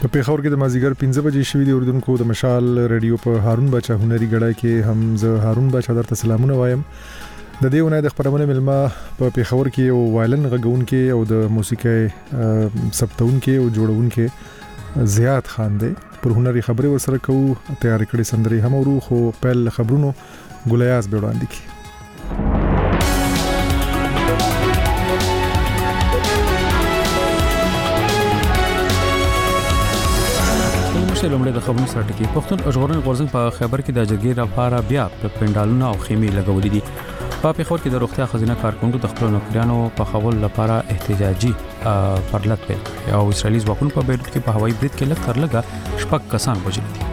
په پیښور کې د مازیګر 15 بجې شوې د اردوونکو د مشال رادیو په هارون بچا هنري غړای کې هم زه هارون بچا درته سلامونه وایم. د دې ونې د خبرونه ملما په پیښور کې یو وایلن غږونکو او د موسیقي ثبتونکو او جوړونکو زیات خان دی. پر هنري خبرې ورسره کوو تیار کړې سندري هم ورو خو پهل خبرونو ګلیاس به وړاندې کی. لومړی د خبرونو سره ټکی پښتون ژغورنې غورځنګ په خیبر کې د جګړې لپاره بیا په پندالونو او خیمې لګولې دي. په پیښور کې د روغتیا خزینه کارکونکو د خپل نوکریانو په خول لپاره احتجاجي پرلط پیل او اسرائیلي ځواکونو په بیروت کې په هوایي برید کې لږ تر لږه شپږ کسان وژل دي.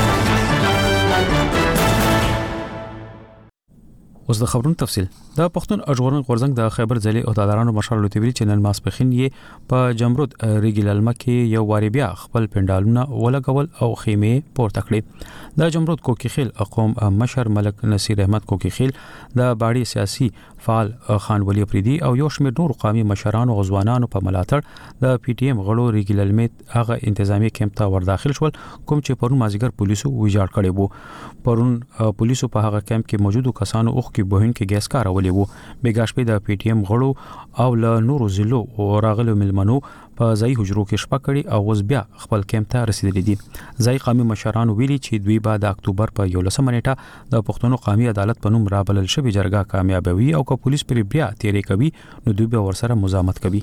اوس د خبرونو تفصیل. د پښتون ژغورنې غورځنګ د خیبر ځلې عہدهدارانو مشر لوتویل چې نن ماسپخین یې په جمرود ریګللمه کې یو واری بیا خپل پندالونه ولګول او خیمې پورته کړې. د جمرود کوکیخیل قوم مشر ملک نصیر احمد کوکیخیل د باړي سیاسي فعال خان ولی افریدي او یو شمېر نور قومي مشرانو او ځوانانو په ملاتړ د پی ټی ایم غړو ریګللمه هغه انتظامی کیمپ ته ورداخل شول کوم چې پرون مازیګر پولیسو ویجاړ کړي وو. پرون پولیسو په هغه کیمپ کې موجودو کسانو اوخ کې بهین کې ګیس کارولې وو. بیګاشپې د پی ټی ایم غړو او له نورو ضلعو او راغلو ملمنو په ځای حجرو کې شپه کړي او اوس بیا خپل کیمپ ته رسیدلي دي. ځای قومي مشران ویلي چې دوی بعد اکتوبر په 11 نیټه د پښتون قومي عدالت په نوم رابلل شوی جرګه کامیابوي او که پولیس پر بیا تیرې کوي نو دوی به ورسره مزاحمت کوي.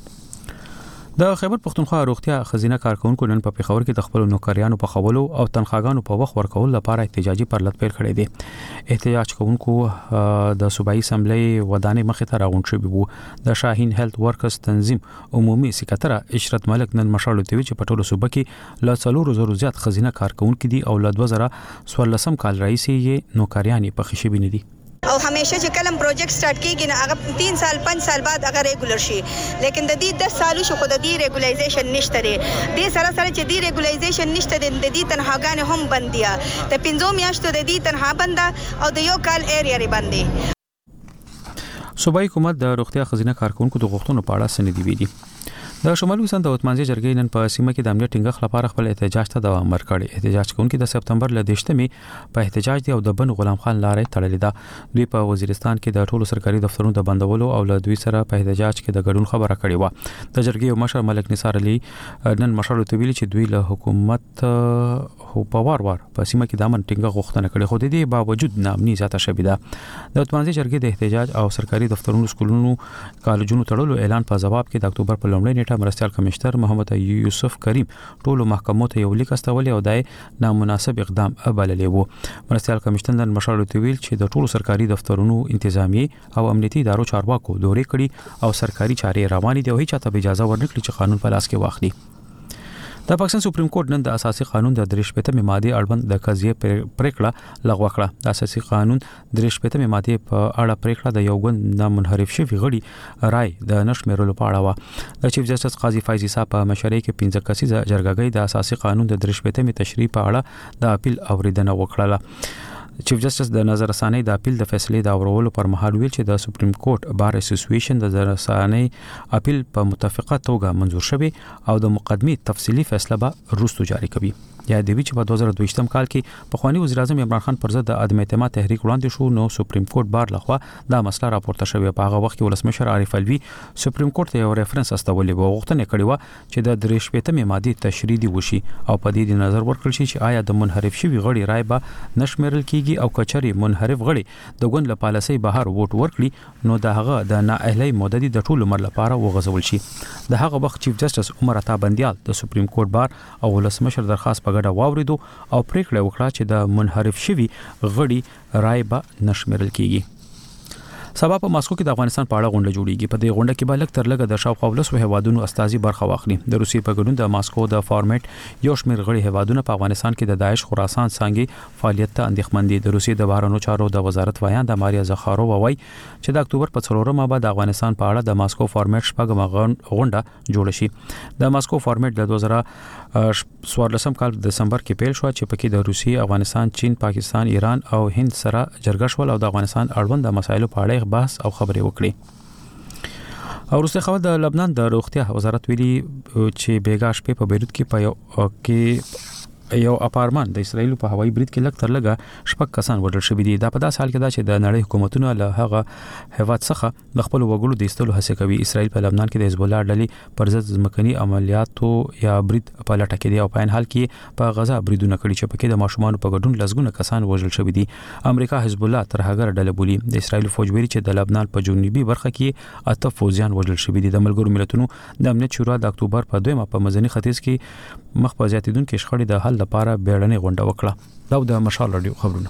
د خیبر پښتونخوا روغتیا خزینه کارکونکو نن په پیښور کې د خپل نوکریانو په خولو او تنخواګانو په وخت ورکول لپاره احتجاجي پرلط پیل کړی دی. احتجاج کوونکو د صوبایي اسمبلی ودانې مخې ته راغونډ شوي وو. د شاهین هیلث ورکرز تنظیم عمومي سکرټر اشرت ملک نن مشال لوتوي چې په ټولو صوبه کې له 400 زیات خزینه کارکونکو دي او له 2014 کال راهیسې یې نوکریان په خشبي نه دي. او همیشه چې کلم پروجیکټ سٹارټ کیږي نه هغه 3 سال 5 سال بعد هغه ریګولر شي لیکن د دې 10 سالو شو خو د دې ریګولایزیشن نشته دی. د سره سره چې دې ریګولایزیشن نشته دی د دې تنخواګانې هم بندیا د 15 میاشتو د دې تنخوا بنده او د یو کال ایریا ری باندې. صوبایي حکومت د روغتیا خزینه کارکونکو د غوښتنو په اړه سندې ویلي. د شمالي وسند د اتمانځي جرګې نن په سیمه کې د امنیت ټینګښت لپاره خپل احتجاج ته دوام ورکړی. احتجاج کوونکي د سپتمبر ل 10مې په احتجاج دی او د بن غلام خان لارې تړلې ده. دوی په وزیرستان کې د ټولو سرکاري دفترونو د بندولو او له دوی سره په احتجاج کې د ګډون خبره کړې و. د جرګې مشر ملک نثار علي نن مشر ته ویلي چې دوی له حکومت هو په وار په سیمه کې د امن ټینګښت غوښتنه کړې خو د دې باوجود نامني زیاته شوې ده. د اتمانځي جرګې د احتجاج او سرکاري دفترونو سکولونو کالجونو تړلو اعلان په جواب کې د اکتوبر په لومړۍ نیټه مرستيال کمشنر محمد یوسف کریم ټولو محکمو ته یو لیک استولې او دای نامناسب اقدام بللې وو. مرستيال کمشنر نن مشال ته ویل چې د ټولو سرکاري دفترونو انتظامی او امنیتي ادارو چارواکو دورې کړي او سرکاري چارې روانې دي او هیڅ ته اجازه ورنکړي چې قانون په لاس کې واخلي. د پاکستان سپریم کورټ نن د اساسي قانون د 83 ماده اړوند د قضیه پریکړه لغوه کړه. د اساسي قانون 83 ماده په اړه پریکړه د یو ګوند نه منحرف شوی غړي رائے د نشمېرلو په اړه و. د چیف جسټس قاضي فایز عیسی په مشرۍ کې 15 کسیزه جرګه د اساسي قانون د 83 تشریح په اړه د اپیل اوریدنه وکړه. چیف جسټس د نظر ثاني د اپیل د فیصلې د اورولو پر مهال ویل چې د سپریم کورټ بار اسوسییشن د نظر ثاني اپیل په متفقه توګه منزور شوی او د مقدمې تفصیلی فیصله به وروسته جاری کوي. یا د ویچ په 2022 کال کې په خواني وزیر اعظم عمران خان پر ضد د عدم اعتماد تحریک وړاندې شو نو سپریم کورټ بار لخوا دا مسله راپورته شوې. په هغه وخت کې ولسمشر عارف الوی سپریم کورټ ته یو ریفرنس استولې و غوښتنه کړې و چې د 83 ماده تشریح دی وشي او په دې نظر ورکړل شي چې آیا د منحرف شوی غړي رائے به نشمرل کیږي او کچري منحرف غړي د ګوند له پالیسي بهر ووټ ورکړي نو د هغه د نااهلي مددي د ټول عمر لپاره وغځول شي. د هغه وخت چیف جسټس عمر عطا بندیال د سپریم کورټ بار او ولسمشر درخواست په ګډه واوریدو او پریکړه وکړه چې د منحرف شوی غړي رائے به نشمرل کیږي. سبا په ماسکو کې د افغانستان په اړه غونډه جوړیږي. په دې غونډه کې به لږ تر لږه د شاوخوا 15 هیوادونو استازي برخه واخلي. د روسیې په ګډون د ماسکو د فارمیټ یو شمېر غړي هیوادونه په افغانستان کې د داعش خراسان څنګه فعالیت ته اندېښمن دي. د روسیې د بهرنیو چارو د وزارت وایان د ماریا زخارووا وایي چې د اکتوبر په 4مه بعد د افغانستان په اړه د ماسکو فارمیټ شپږم غونډه جوړ شي. د ماسکو فارمیټ د 2014 کال د دسمبر کې پیل شو چې پکې د روسیې، افغانستان، چین، پاکستان، ایران او هند سره جرګه شول او د افغانستان اړوند د مسایلو په اړه بحث او خبرې وکړي. او وروسته خبر د لبنان د روغتیا وزارت ویلي چې بیګا شپې په بیروت کې یو اپارتمان د اسرایل په هوایي برید کې لږ تر لږه شپږ کسان وژل شوي دي. دا په داس حال کې دا چې د نړۍ حکومتونه له هغه هیواد څخه د خپل وګړو د ایستلو هڅه کوي. اسرایل په لبنان کې د حزب الله ډلې پر ضد ځمکني عملیاتو یا برید په لټه کې دي او په عین حال کې په غزا بریدونه کړي چې پکې د ماشومان په ګډون لسګونه کسان وژل شوي دي. امریکا حزب الله تر هغه ډلې بولي. د اسرایل فوج ویلي چې د لبنان په جنوبي برخه کې 8 فوجیان وژل شوي دي. د ملګرو ملتونو د امنیت شورا د اکتوبر په 2 په مزني ختیځ کې مخ په زیاتیدونکو شخړې د حل لپاره بیړنۍ غونډه وکړه. دا د مشال رادیو خبرونه.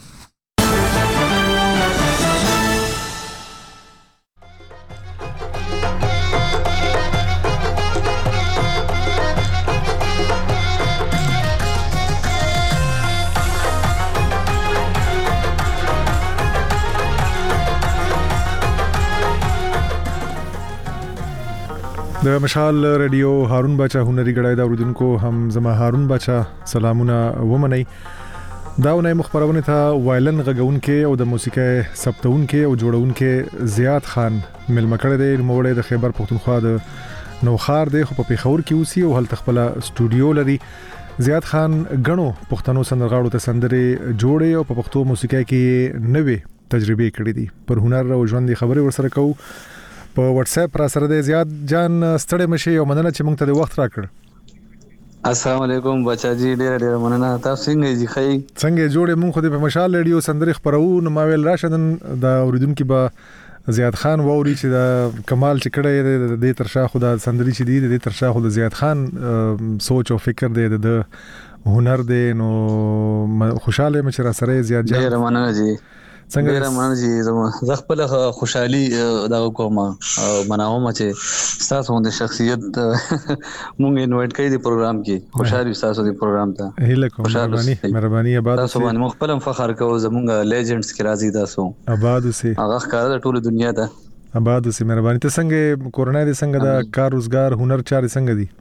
د مشال رادیو هارون بچا هنري غړای دا اوریدونکو هم زما هارون بچا سلامونه ومني. دا ونې مخبرونه ته وایلن غږون کې او د موسیقي ثبتون کې او جوړون کې زیات خان ملمکړه دی. موړې د خیبر پختونخوا د نوخار دی خو په پیښور کې اوسي او هل تخپل سټوډیو لري. زیات خان غنو پښتنو سندرغاړو ته سندري جوړي او په پښتو موسیقي کې نوې تجربه کړې دي. پر هنر او ژوند خبرې ورسره کوو. په واتس اپ را سره د زیات جان ستړي مشي او مننه چې موږ ته د وخت راکړ. السلام علیکم بچا جی ډېر مننه. تاسو څنګه جی خی څنګه جوړې موږ خو د مشال رادیو سندري خبرو نو ما ویل راشدن د اوریدونکو به زیات خان ووري چې د کمال چې کړه د ترشا خو د سندري چې دی د ترشا خو د زیات خان سوچ او فکر دی د هنر دی نو خوشاله مې چې را سره زیات جان ډېر مننه جی. څنګه رمضان جی زه خپل خوشحالي دا کوم مناوم چې تاسو د شخصیت مونږ انوایټ کړی دی پروګرام کې. خوشحالي تاسو د پروګرام ته هیله کوم. مهرباني آباد تاسو باندې مخبلم فخر کوو. زمونږ لیجنډز کې راځي تاسو آباد اوسئ. هغه ښکار د ټوله دنیا ته آباد اوسئ. مهرباني. ته څنګه کورونا دې څنګه د کار روزګار هنر چارې څنګه دي؟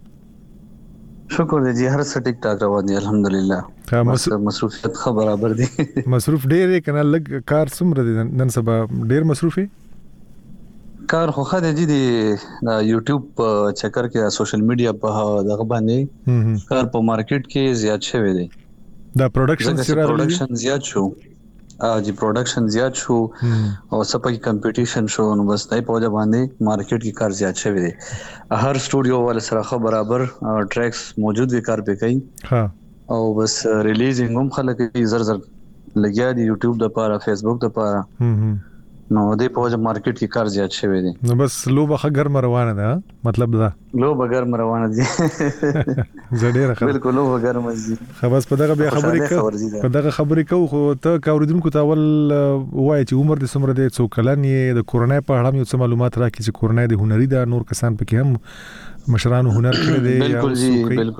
شکر دی جی هر څه ټیک ټاک روان دي الحمدلله. مصروفیت خبر برابر دي. مصروف ډېر کنه لګ کار څومره دي نن سبا ډېر مصروفي کار خو خاطر دي د یوټیوب چکر کې سوشل میډیا په دغه باندې کار په مارکیټ کې زیات شوی دی. دا پروډکشن زیات شو جی پروډکشن زیات شو او سپکی کمپټیشن شو نو بس دای په وجه باندې مارکیټ کې کار زیات شوی دی. هر سټوډیو ول سره خو برابر ټریکس موجود وی کار به کوي. ها او بس ریلیزینګ هم خلک زر لګیا دي یوټیوب د پاره فیسبوک د پاره نو د په وجه مارکیټ کې کار زیات شوی دی. نو بس لوبه ګرم روانه ده مطلب دا لوبه ګرم روانه دي. زړه راخه بالکل لوبه ګرم دي. خلاص په دغه بیا خبرې کوو خو ته کاوریدونکو ته ول وای چې عمر د سمره د څو کلن یې د کورونا په اړه یو څه معلومات راکړي چې کورونا د هنري دا نور کسان پکې هم مشرانو هنر کړی دی. بالکل جی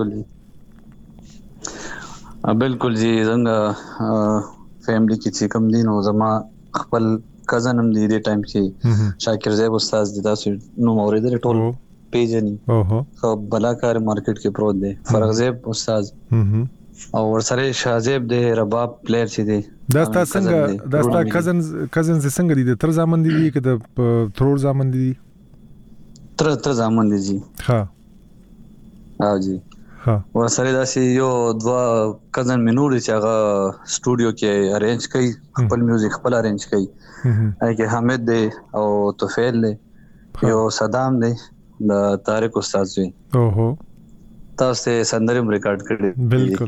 بالکل جی څنګه فیملی کې چې کوم دین او زما خپل کزن هم دی د ټایم کې شاکر زیب استاد د تاسو نو اوریدل ټول پیجنی خو بلاکار مارکیټ کې پروت دی. فرغ زیب استاد او ورسره شازیب د رباب پلیئر چې دی. دا تاسو کزن څنګه دي تر ځامن دي که د ترور ځامن دي؟ تر ځامن دي جی. ها جی ورسره داسې یو دوا کزن منور چې هغه سټوډیو کې ارینج کوي خپل میوزیک خپل ارینج کوي. هغه حمید دی او توفیل دی یو صدام دی د طارق استاد وی. اوهو تاسو سندرم ریکارډ کړی.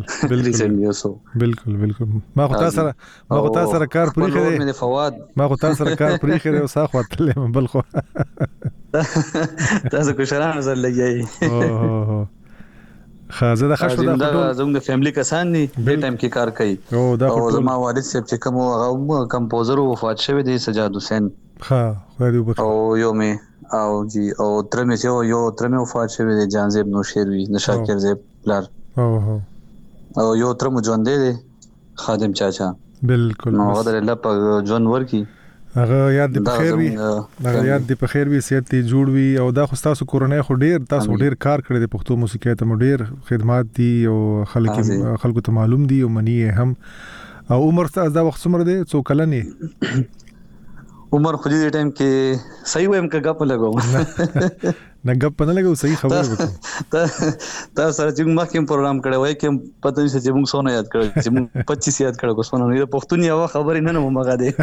بالکل ما خو تاسو سره کار پوری کړی. ما خو تاسو سره کار پوری کړی او ساخ وتلې بل خو تاسو کو شران زر لګی. اوه خازه د خښو د زموږ د فیملی کسان دي په ټایم کې کار کوي. او زما والد صاحب چې کوم هغه کمپوزر وفات شوی دی سجاد حسین. ها خو دې وبخښه. او یو مې او جی او ترمه چې یو ترمه وفات شوی دی جان زیب نوشیروي د شاکر زیب پلار. او یو ترمه ژوند دی خادم چاچا. بالکل نو غوډه الله په ژوند ورکی هغه یاد دی په خیر وي صحت دی جوړ وي. او دا خو تاسو کورونا خو تاسو ډیر کار کړی دی پښتو موسیقي ته ډیر خدمات دي او خلکو ته معلوم دي او منی هم. او عمر تاسو دا وخت څومره دی څو کلن یې؟ عمر خو دې ټایم کې صحیح وایم که غپ لګوم نه غپ نه لګو صحیح خبره وکړه تا سره چې موږ کوم پروګرام کړو وای کوم پته نشته چې موږ څونه یاد کړو چې موږ 25 یاد کړو کو څونه نه پښتون یو خبرې نه مګا دي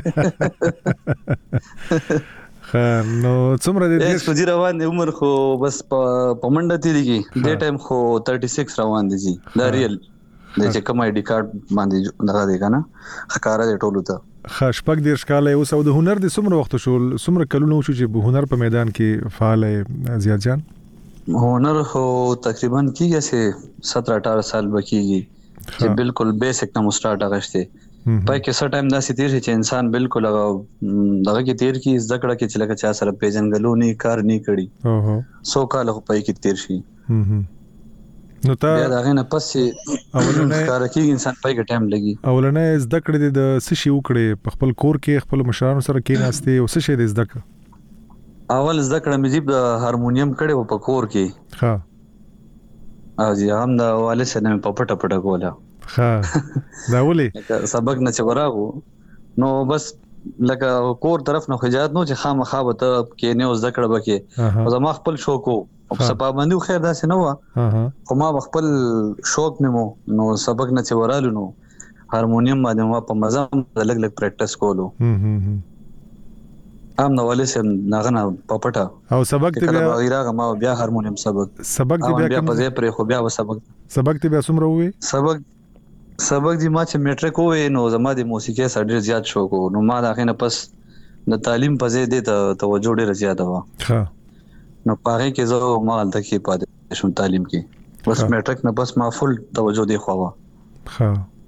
نو څومره دې خو دې روان دي عمر خو بس په منډه تیریږي دې ټایم خو 36 روان دي جی دا ریل د چې کوم آی ډی کارت باندې دغه دی کنه خکاره دی ټولو ته خشپک دیر شکاله یو سود هنر د څومره وخت شو څومره کلونه شو چې هنر په میدان کې فعال زیات جان هنر خو تقریبا کیږي چې 17-18 سال بکیږي چې بالکل بیسیک نه مستارټ اغشته پای کې سر ټایم داسې تیر چې انسان بالکل دغه کې تیر کی ذکر کې چې لکه چا سره پیژنګلو نه کار نه کړي سو کال خو پای کې تیر شي نو تا دا غنه پس اولنه کار کې انسان پای کې ټایم لګي اولنه زده کړې د سشي وکړې په خپل کور کې خپل مشرانو سره کې ناشته او سشي د زده کړ اول زده کړم چې د هارمونیم کړې په کور کې ها اځي هم دا والد سره په پټه کوله ها دا ولي سبق نه چوراغو نو بس لکه کور طرف نه خجات نو چې خامخا به ته کې نه زده کړ بکې او زما خپل شوق او سپابندو خیر داسې نه و خو ما خپل شوق مې نو سبق نه چورالو نو هارمونیم باندې ما په مزه لګ پریکټیس کولو ام نو ولې سم ناغه پپټا او سبق ته بیا غیره ما بیا هارمونیم سبق ته بیا کوم په ځای پر خو بیا سبق ته بیا څومره وې سبق دی ما چې میټریک وې نو زما د موسیقي سره ډیر زیات شوق نو ما دا غینه پس د تعلیم په ځای د توجه ډیر زیات و ها نو پاره کې زه مال تکي پاتې شوم تعلیم کې بس میټریک نه بس ما فل توجه دی خو ها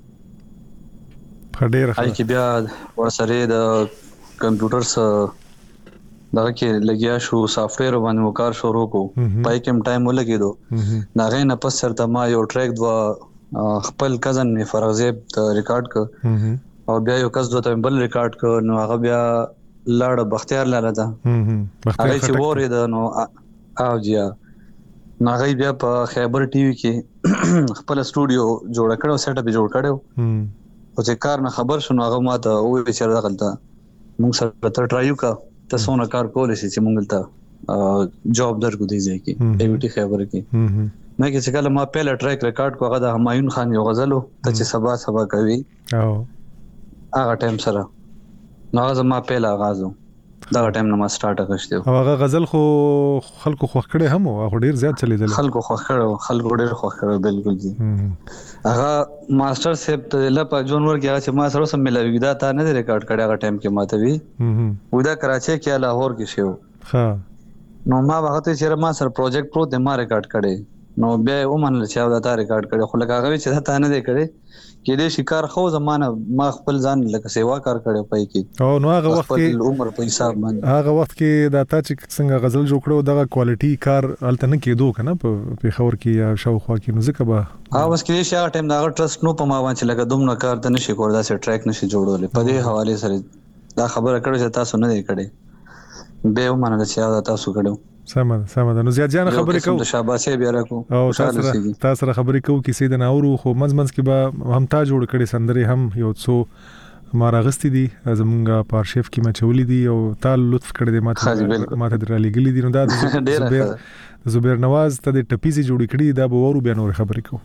ډیر هاي کې بیا ورسره د کمپیوټر سره دا کې لګیا شو سافټویر باندې وکړ شروع کو پای کې ټایم ولګیدو دا غینه پس سره ما یو ټریک دوا خپل کزن می فرغزیب ته ریکارډ ک او بیا یو کس دوته بل ریکارډ ک نو هغه بیا لاړ بختیار لاله ده هغه چې وره ده نو او جیا هغه بیا په خیبر ټي وي کې خپل سټوډیو جوړ کړو سیټ اپ جوړ کړو او چې کار نه خبر شنو هغه ماته وې چې راغلته موږ سره تر ټرایو کا تاسو نه کار کولای شئ چې موږ ته جاب درکو دی ځکه ایوټي خبر کې مې چې کله ما پهلا ټریک ریکارډ کو هغه د همایون خان یو غزلو ته چې سبا کوي او هغه ټایم سره نو زما پهلا غازو دا ټایم نه ما سٹارټ کړشته او هغه غزل خو خلکو خوښ کړي هم او ډیر زیات چلیدل خلکو خوښ ډیر خوښ کړو بالکل جی هغه ماستر صاحب ته لپاره جونور کې هغه ما سره سم ملوي دا تا نه ریکارډ کړی هغه ټایم کې ماته وی ودا کراچي کې لاهور کې شو ها نو ما هغه ته چیرې ما سره پروجیکټ پرو د ما ریکارډ کړي نو بیا ومنل چې دا تا ریکارډ کړي خو لکه هغه چې تا نه دی کړی کې دې شکار خو زمانه ما خپل ځان لکه سیوا کار کړو پای کې او نو هغه وخت کې عمر په حساب باندې هغه وخت کې دا تا چې څنګه غزل جوړ کړو دغه کوالټي کار الته نه کېدو کنه په خبر کې یا شاوخوا کې نو ځکه به بس کې شي ټایم دا ټرست نو په ما باندې لکه دومره کار ته نشي کول دا سه ټریک نشي جوړول په دې حواله سره دا خبره کړو چې تاسو نه دی کړی به ومنل چې دا تاسو کړو سمه نو زیات جان خبرې کوو شاباسه بیا راکو او تاسو خبرې کوو کې سیده ناورو خو منځ کې به هم تا جوړ کړي سندري هم یو څو مارغستی دي زمونږه پارشیف کې ما چولې دي او تال لطف کړی دي ماته درالي ګلې دي نو دا زبیر نواز ته د ټپیزي جوړ کړي دا به ورو بیا نور خبرې کوو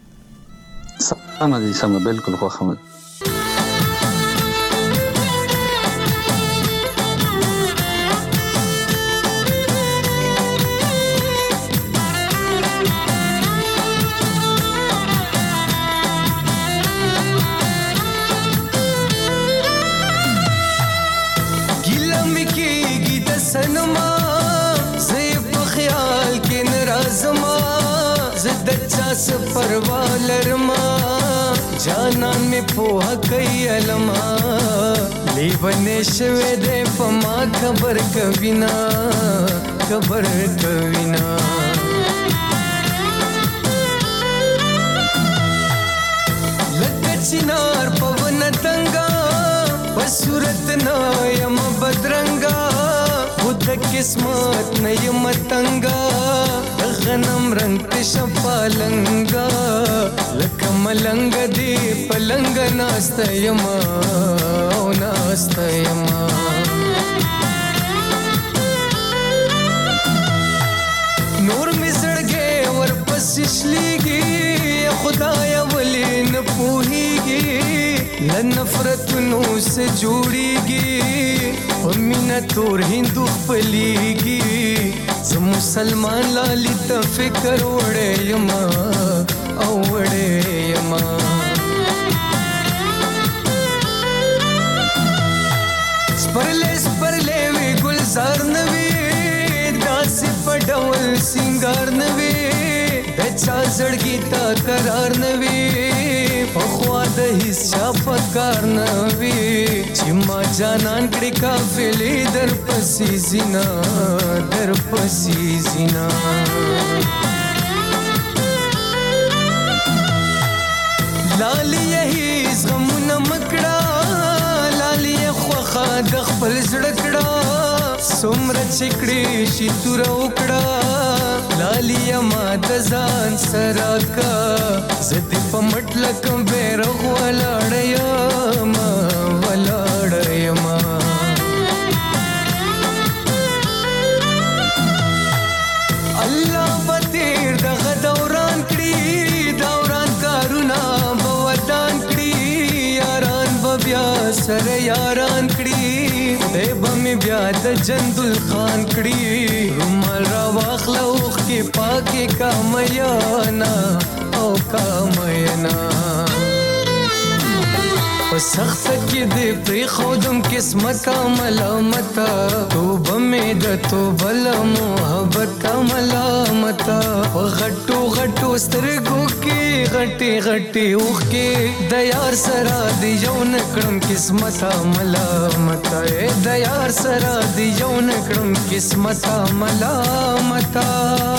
سمه بالکل خو خمد परवालरमा जाना में पोहा कई अलमा लेवने शवे दे पमा खबर कविना लकचिनार पवन तंगा बसुरत नायम बदरंगा बुद्ध किस्मत नयम तंगा غنم رنگ تشپالنگا لکملنگ دی پلنگ ناستیما او ناستیما से जोड़ीगी पमीना तोर हिंदू खपलीगी ज मुसलमान लाली त फिकर वड़े यमा औड़े यमा स्परले वे गुलजार नवी दास पडवल सिंगार नवी दचा जड़गी ता करार नवी पखवा द हिस्सा पकार नवी चिम्मा जानन कड़ी काफिले दर पसी जिना लाली यही गम न मकड़ा लाली ख्वाखा द खपल जड़कड़ा सोमर चिकड़ी शी तुरा उकड़ा लाली मा द जान सराका जद पमट लकम बेरग वलाड़यमा अल्लाह बतेर दग दौरान कड़ी दौरान कारुना बवदान कड़ी यारान बब्या सर यारान कड़ी देब में ब्या द जंदुल खान कड़ी रुमाल रा वाखला उख के पाके का मयाना ओ का मयाना सख्त की दे प्री खुदम किस्मत मलामता तोब में द तो भला मोहब्बत मलामता गट्टू गट्टू स्त्रगो के गट्टी उख के दयार सरा दियो नकड़म किस्मत मलामता ए दयार सरा दियो नकड़म किस्मत मलामता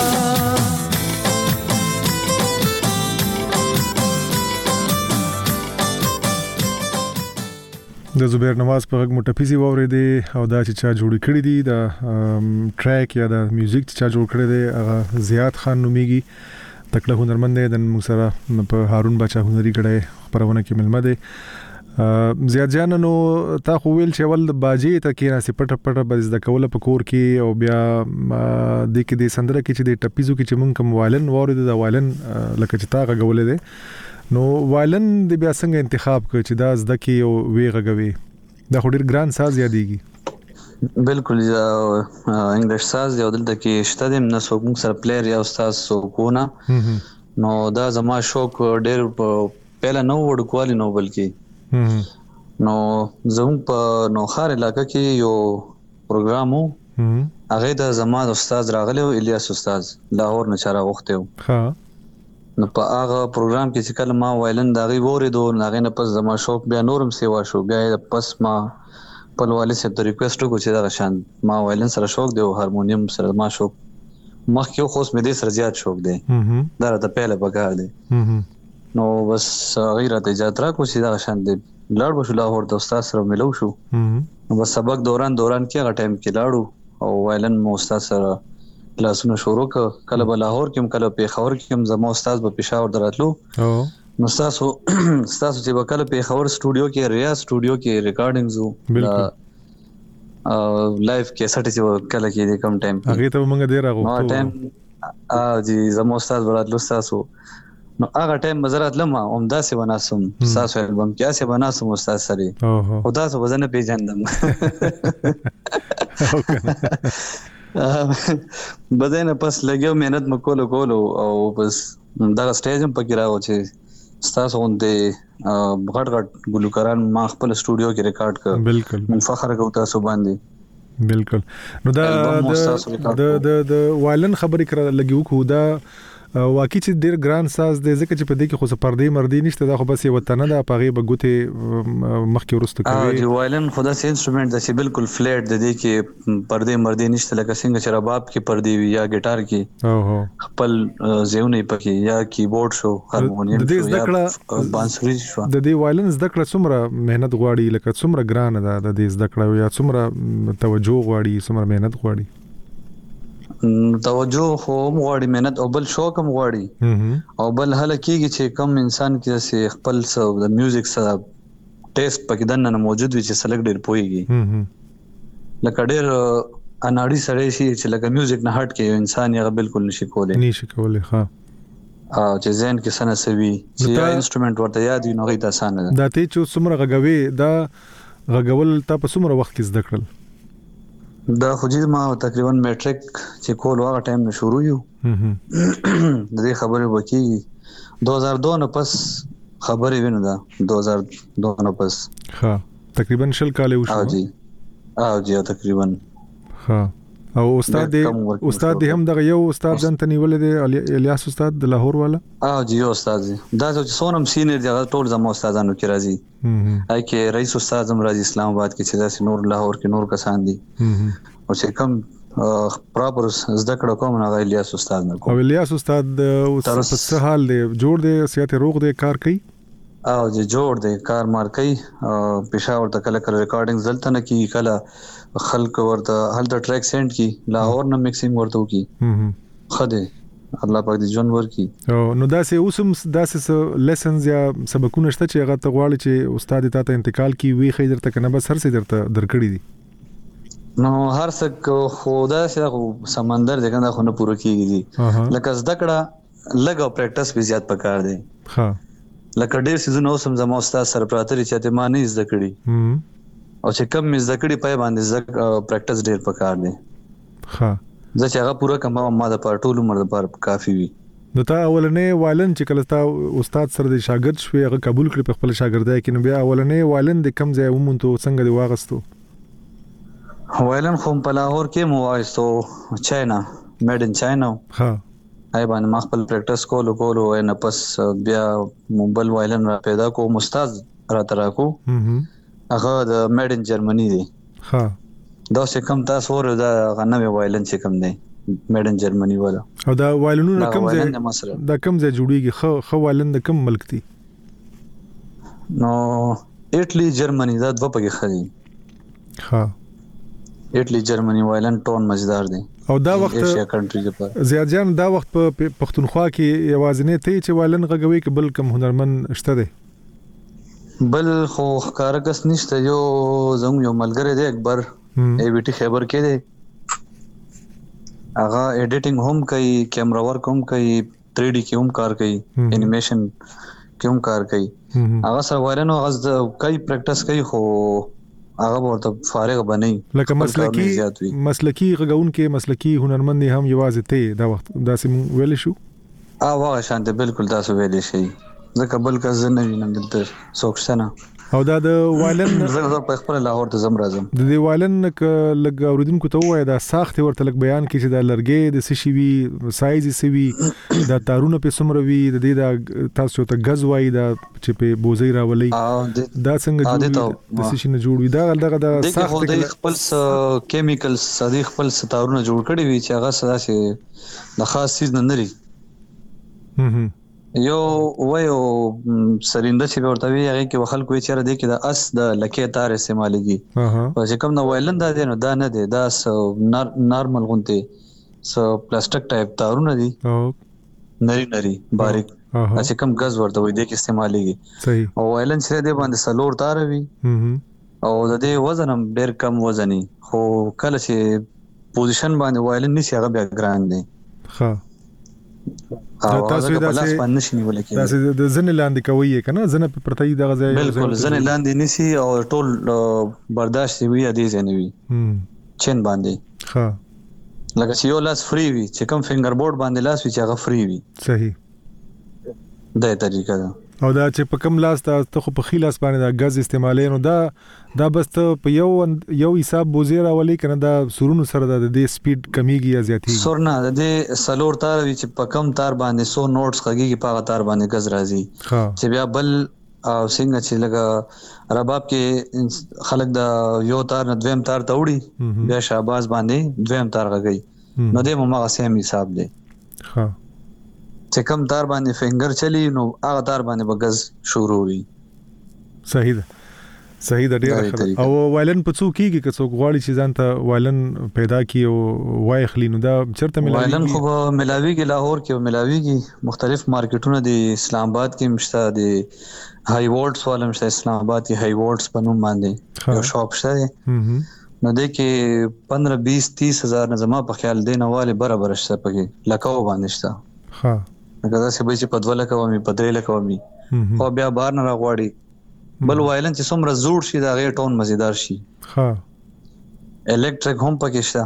د زبیر نواز په غږ مټفیزي واورېدې او دا چې چا جوړ کړی دی د ټریک یا د میوزیک چې چا جوړ کړی دی هغه زیات خان نومیږي تکړه هنرمند دی د موږ سره په هارون بچا هنري کړه خبرونه کې ملمه دی زیات جان نو تا خو ویل چې ول د باجی ته کې ناسې پټ بز د کوله په کور کې او بیا د کې د سندره کې چې د ټپیزو کې چې مونږ کوم وایلن واورېد د وایلن لکه چې تا غولې دی نو وایلن د بیا څنګه انتخاب کړ چې دا زده کې او وی غږوي دا خو ډیر ګران ساز یادېږي بالکل انګلیش ساز یو دلته کې شته د نسو موږ سره پلیئر یا استاد سوکونه نو دا زما شوق ډیر پهلا نو وړکوالي نو بلکې نو زموږ په نوخار علاقې کې یو پروګرام وو هغه د زما استاد راغلی الیاس استاد لاهور نه چاره وخته ها نو په هغه پروګرام کې چې کله ما وایلن داغي وریدو هغه نه پس زما شوق بیا نورم سیوا شو بیا پس ما په والي سره د ریکوست کو چې دا شان ما وایلن سره شوق دی او هارمونیم سره ما شوق مخکې خو مې دې سره زیات شوق دی دا راته پهله بګار دی نو بس غیره ته اجازه را کو چې دا شان دی لاړ بشو لاهور د استاد سره ملو شو نو بس سبق دوران کې هغه ټایم کې لاړو او وایلن مو استاد سره کلاسونه شروع کله په لاهور کې کله په خور کې زمو استاد په پېښور دراتلو نو تاسو چې وکاله په خور سټوډیو کې ریاض سټوډیو کې ریکارډینګز وو لایف کې سټ چې کله کې د کم ټایم هغه ته موږ دی راغو نو ټایم جی زمو استاد دراتلو تاسو نو هغه ټایم مزرات لمه عمده سي وناسم تاسو البم کې سي وناسم استاد سره او تاسو وزن پیژندم بدنه پس لګیو مهنت مکول او بس دا سټیج هم پکې راو چې تاسو غونډه غټ ګلوکاران ما خپل سټوډیو کې ریکارډ کړ بالکل من فخر کوم تاسو باندې بالکل نو دا د وایلن خبرې کړه لګیو کو دا واقعي چې ډیر ګران ساز دی ځکه چې په دې کې خو پردې مردې نشته دا خو بس یو تنه ده پغه بغوته مخکې ورسته کوي دی وایلن خدا سي انسټرومنت ده چې بالکل فلیټ ده دي کې پردې مردې نشته لکه څنګه چې رباب کې پردې وي یا ګټار کې خپل زیونه پکې یا کیبورډ شو هارمونیم شو یا بانسری شو د دې وایلن زده کړه څومره مهنت غواړي لکه څومره ګران ده د دې زده کړه یا څومره توجه غواړي څومره مهنت غواړي توجه خو غواړي مهنت او بل شوق هم غواړي او بل هله کېږي چې کم انسان کې چې خپل څه د میوزیک سره ټیسټ پکې دنه موجود وي چې سلیکټ ډیر پويږي لکه ډیر اناړي سره شي چې لکه میوزیک نه هټ کې انسان یې بالکل نشي کولای ها چې ځین کې سنه سوي چې انسټرومنت ورته یاد وي نو غي آسان ده دا ته چې څومره غوي دا غږول تا په څومره وخت کې زده کړل؟ دا خو چې ما تقریبا میټریک چې کول هغه ټایم نه شروع یو د دې خبرې وکي 2002 نه پس خبرې وینم دا 2002 نه پس ها تقریبا شل کال وشو جی تقریبا ها او استاد دې هم دغه یو استاد ځان ته نیولې دی الیاس استاد د لاهور والا جی یو استاد دا چې سونم سینیر دی ټول زمو استادانو کې راځي اې کې رئیس استاد هم راځي اسلام آباد کې چې دا نور لاهور کې نور کسان دي او چې کوم پراپر زده کړه کوم نه الیاس استاد نه او الیاس استاد اوس په حال دی جوړ دی صحت روغ دی کار کوي جی جوړ دی کار مار کوي پېښور ته کله ریکارډینګ زلته نه کی کله خلق ورته هلته ټریک سینډ کی لاهور نه میکسینګ ورته کی خده الله پاک دې جون ورکی نو داسې اوسم داسې لیسنز یا سبقونه شته چې هغه ته غواړي چې استاد ته انتقال کی وی خیر ته کنه بس هر څه درته درکړي دي نو هر څه خدا سره سمندر ځکه دا خو نه پوره کیږي لکه زده کړه لګو پریکټس به زیات پکار دی ها لکه ډیر سيزونه اوسم زمو استاد سره پراتري چې ته ما نه زده کړي او چې کم مې زده کړي پای باندې پریکټس ډیر پکار دی ها زه چې هغه پوره کوم ما د ټول عمر لپاره کافي وي نو تا اولنې وایلن چې کله تا استاد سره د شاګرد شوی هغه قبول کړی په خپل شاګردای کې نو بیا اولنې وایلن د کم ځای ومنته څنګه دی واغستو وایلن خو په لاهور کې مو وایستو چاینا میډ ان چاینا ها آی باندې ما خپل پریکټس کولو نه پس بیا موبایل وایلن را پیدا کو استاد را تراکو هغه د میډ ان جرمنی دی ها دا څه کم تاسو ور دا غنوي وایلن چې کم دی میډ ان جرمنی والا او دا وایلنونه کم ځای دا کم ځای جوړیږي خو وایلن د کم ملک دی نو ایټلی جرمنی دا دوه پکې خدي ها ایټلی جرمنی وایلن ټون مزدار دی او دا وخت زیات جان دا وخت په پښتونخوا کې یوازینی ته چې وایلن غږوي کې بل کم هنرمند شته دی بل خو کارکس نشته یو زموږ یو ملګری دی اکبر ای بي ټي خیبر کې دی هغه ایډیټینګ هم کوي کیمرا ورک هم کوي 3D کې هم کار کوي انیمیشن کې هم کار کوي هغه سره وایلن او غز کوي پریکټس کوي خو هغه ورته فارغ بنئ لکه مسلکی غږون کې مسلکی هنرمند هم یوازې ته دا وخت داسې ویل شو واغه شانته بالکل تاسو ویل شي ځکه بل کس نه وینم دلته سوکشنه او دا د وایلن زه په خپل لاهور ته زم راځم د دې وایلن لګ اوریدونکو ته وای دا ساخت ورته لګ بیان کې چې دا لرګي د سشي وی سایز سوي دا تارونه په سمره وی د دې دا تاسو ته غز وای دا چې په بوزي راولي دا څنګه جوړ د سشي نه جوړ وی دا دغه د ساخت خپل کیمیکلز صدیق خپل ستارونه جوړ کړی وی چې هغه سره چې د خاص چیز نه لري یو وایو سرینده چې ورته وی هغه کې وخل کوئی چیرې دی کې د اس د لکې تار استعماليږي او چې کوم نو وایلن دا دی نو دا نه دی دا نارمل غونته سو پلاستیک ټایپ تارونه دي نری باریک چې کوم غاز ورته وی دی کې استعماليږي صحیح او وایلن چې دی باندې سلور تار وی او د دې وزن هم ډیر کم وزني خو کله چې پوزیشن باندې وایلن نشي هغه بیا ګران دی ها تاسو داسې د زنه لاندې کوي کنه زنه په پرتای د غځای بالکل زنه لاندې نسی او ټول برداشت وي ادي زنه وي چین باندې ها لکه چې یو لاس فری وي چې کوم فینګر بورډ باندې لاس وي چې هغه فری وي صحیح دا طریقه ده او دا چې په کم لاس ته خو په خیلاس باندې دا غاز استعمالي نو دا بس ته په یو حساب بوزیرا ولي کنه دا سورونو سره د دې سپیډ کمیږي یا زیاتیږي سورنا د دې سلور تار وی چې په کم تار باندې 100 نوټس خګيږي په تار باندې غاز راځي چې بیا بل او څنګه چې لګا رباب کې خلک دا یو تار نه دویم تار ته وړي بیا شاباز باندې دویم تار غږي نو دې مو هغه سیم حساب دی ها چې کم تار باندې فینګر چلی نو هغه تار باندې بغز شروع وي صحیح ده ډیر او وایلن په څو کېږي که څوک غواړي چې ځان ته وایلن پیدا کړي او وای خلی نو دا چرته ملاوي وایلن خو ملاوي کې لاهور کې ملاوي کې مختلف مارکیټونه دي اسلام آباد کې مشته دي هاي وولټس والا مشته اسلام آباد کې هاي وولټس په نوم باندې یو شاپ شته نو دې کې 15 20 30 هزار نه زما په خیال دی نواله برابر شته پکې لکاو باندې شته ها دا څه به چې په 2 لک و می په 3 لک و می او بیا بار نه راغواړي بل وایلن چې څومره زوړ شي دا غي ټون مزیدار شي. ها الکتریک هم پکې شته